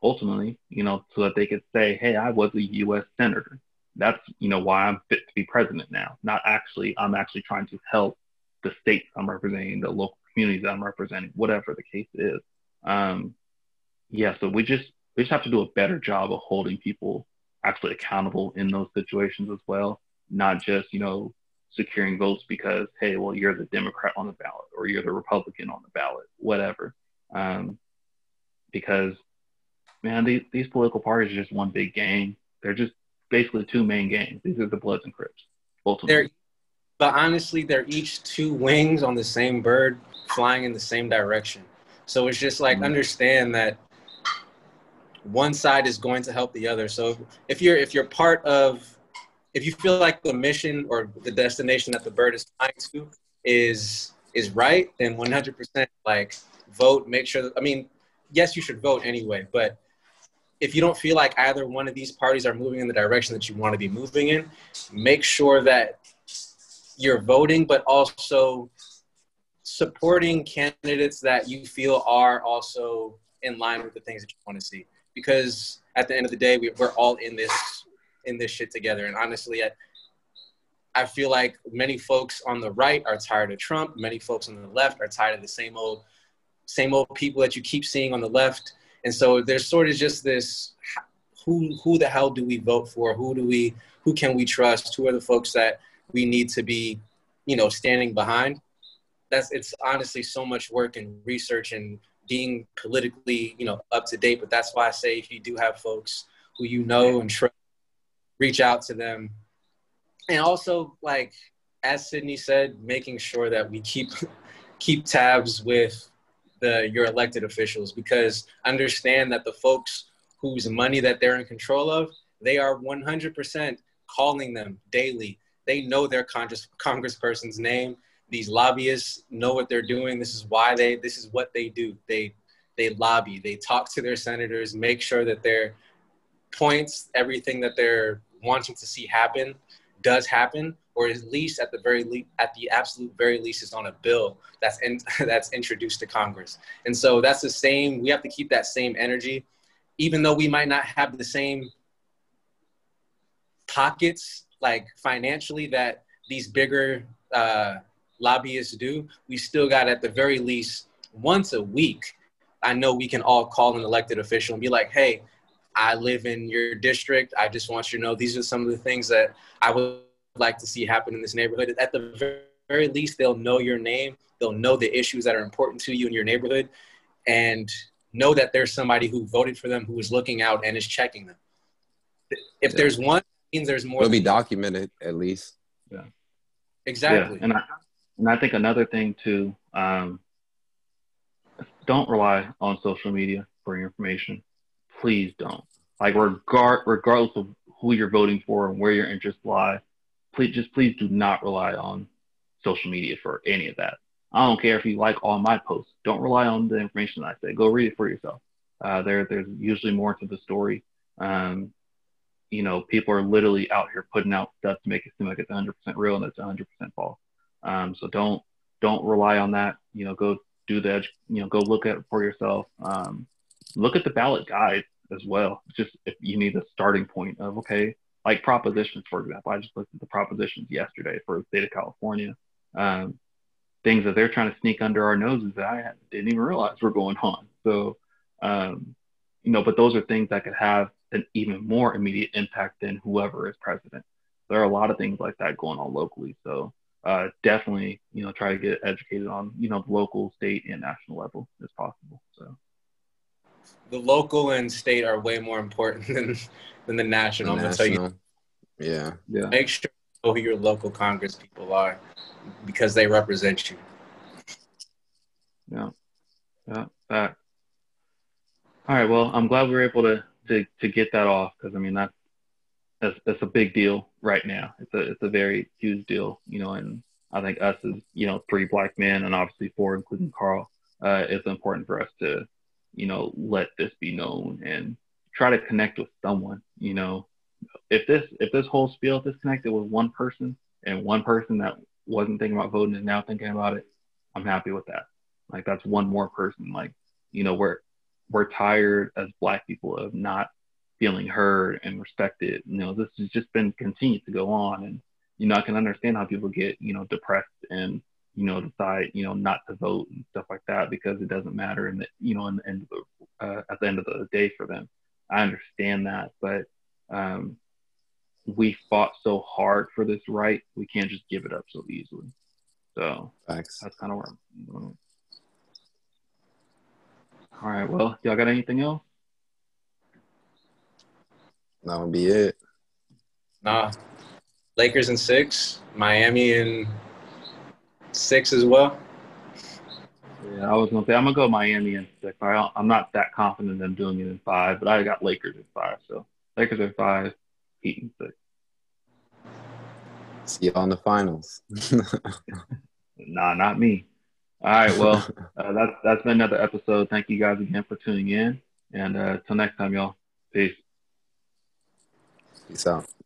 ultimately, you know, so that they could say, hey, I was a U S senator. That's, you know, why I'm fit to be president now. Not actually, I'm actually trying to help the states I'm representing, the local communities that I'm representing, whatever the case is. Um, yeah, so we just we just have to do a better job of holding people actually accountable in those situations as well, not just, you know, securing votes because, hey, well, you're the Democrat on the ballot or you're the Republican on the ballot, whatever. Um, because, man, these, these political parties are just one big game. They're just basically two main games. These are the Bloods and Crips, ultimately. They're, but honestly, they're each two wings on the same bird flying in the same direction. So it's just like, mm-hmm. understand that one side is going to help the other. So if you're if you're part of, if you feel like the mission or the destination that the bird is flying to is is right, then one hundred percent like vote. Make sure that, I mean, yes, you should vote anyway, but if you don't feel like either one of these parties are moving in the direction that you want to be moving in, make sure that you're voting, but also supporting candidates that you feel are also in line with the things that you want to see. Because at the end of the day, we, we're all in this in this shit together. And honestly, I, I feel like many folks on the right are tired of Trump. Many folks on the left are tired of the same old, same old people that you keep seeing on the left. And so there's sort of just this, who who the hell do we vote for? Who do we, who can we trust? Who are the folks that we need to be, you know, standing behind? That's, it's honestly so much work and research and being politically, you know, up to date. But that's why I say, if you do have folks who you know and trust, reach out to them. And also, like, as Sydney said, making sure that we keep keep tabs with the your elected officials, because understand that the folks whose money that they're in control of, they are one hundred percent calling them daily. They know their congress congressperson's name. These lobbyists know what they're doing. This is why they, this is what they do. They, they lobby, they talk to their senators, make sure that their points, everything that they're wanting to see happen does happen, or at least at the very least, at the absolute very least, is on a bill that's in, that's introduced to Congress. And so that's the same, we have to keep that same energy, even though we might not have the same pockets, like financially, that these bigger uh, lobbyists do. We still got, at the very least, once a week, I know we can all call an elected official and be like, hey, I live in your district. I just want you to know these are some of the things that I would like to see happen in this neighborhood. At the very least, they'll know your name. They'll know the issues that are important to you in your neighborhood, and know that there's somebody who voted for them, who is looking out and is checking them. If yeah. there's one, it means there's more. It'll be documented, at least. Yeah. Exactly. Yeah. And I, and I think another thing too, um, don't rely on social media for your information. Please don't. Like, regard, regardless of who you're voting for and where your interests lie, please just please do not rely on social media for any of that. I don't care if you like all my posts. Don't rely on the information that I say. Go read it for yourself. Uh, there, there's usually more to the story. Um, you know, people are literally out here putting out stuff to make it seem like it's one hundred percent real, and it's one hundred percent false. Um, so don't don't rely on that. You know, go do the, you know, go look at it for yourself. Um, look at the ballot guide as well. Just if you need a starting point of, okay, like propositions, for example. I just looked at the propositions yesterday for the state of California. Um, things that they're trying to sneak under our noses that I didn't even realize were going on. So, um, you know, but those are things that could have an even more immediate impact than whoever is president. There are a lot of things like that going on locally. So uh, definitely, you know, try to get educated on, you know, the local, state, and national level as possible. So the local and state are way more important than than the national. The I'm gonna national. tell you. Yeah. Yeah. Make sure you know who your local Congress people are, because they represent you. Yeah. Yeah. That. All right. Well, I'm glad we were able to to to get that off, because I mean that's that's that's a big deal right now. It's a it's a very huge deal, you know, and I think us as, you know, three black men, and obviously four, including Carl, uh, it's important for us to, you know, let this be known and try to connect with someone. You know, if this if this whole spiel disconnected with one person, and one person that wasn't thinking about voting is now thinking about it, I'm happy with that. Like, that's one more person. Like, you know, we're we're tired as Black people of not feeling heard and respected. You know, this has just been continued to go on, and you know, I can understand how people get, you know, depressed and, you know, decide, you know, not to vote and stuff like that because it doesn't matter in the, you know, in the end of the, uh, at the end of the day for them. I understand that, but um, we fought so hard for this right, we can't just give it up so easily. So Thanks. that's kind of where I'm going. All right, well, y'all got anything else? That would be it. Nah. Lakers in six, Miami in six as well. Yeah, I was gonna say I'm gonna go Miami in six. I don't, I'm not that confident in them doing it in five, but I got Lakers in five. So Lakers in five, Heat in six. See you on the finals. Nah, not me. All right, well, uh, that's that's been another episode. Thank you guys again for tuning in, and uh, till next time, y'all. Peace. Peace out.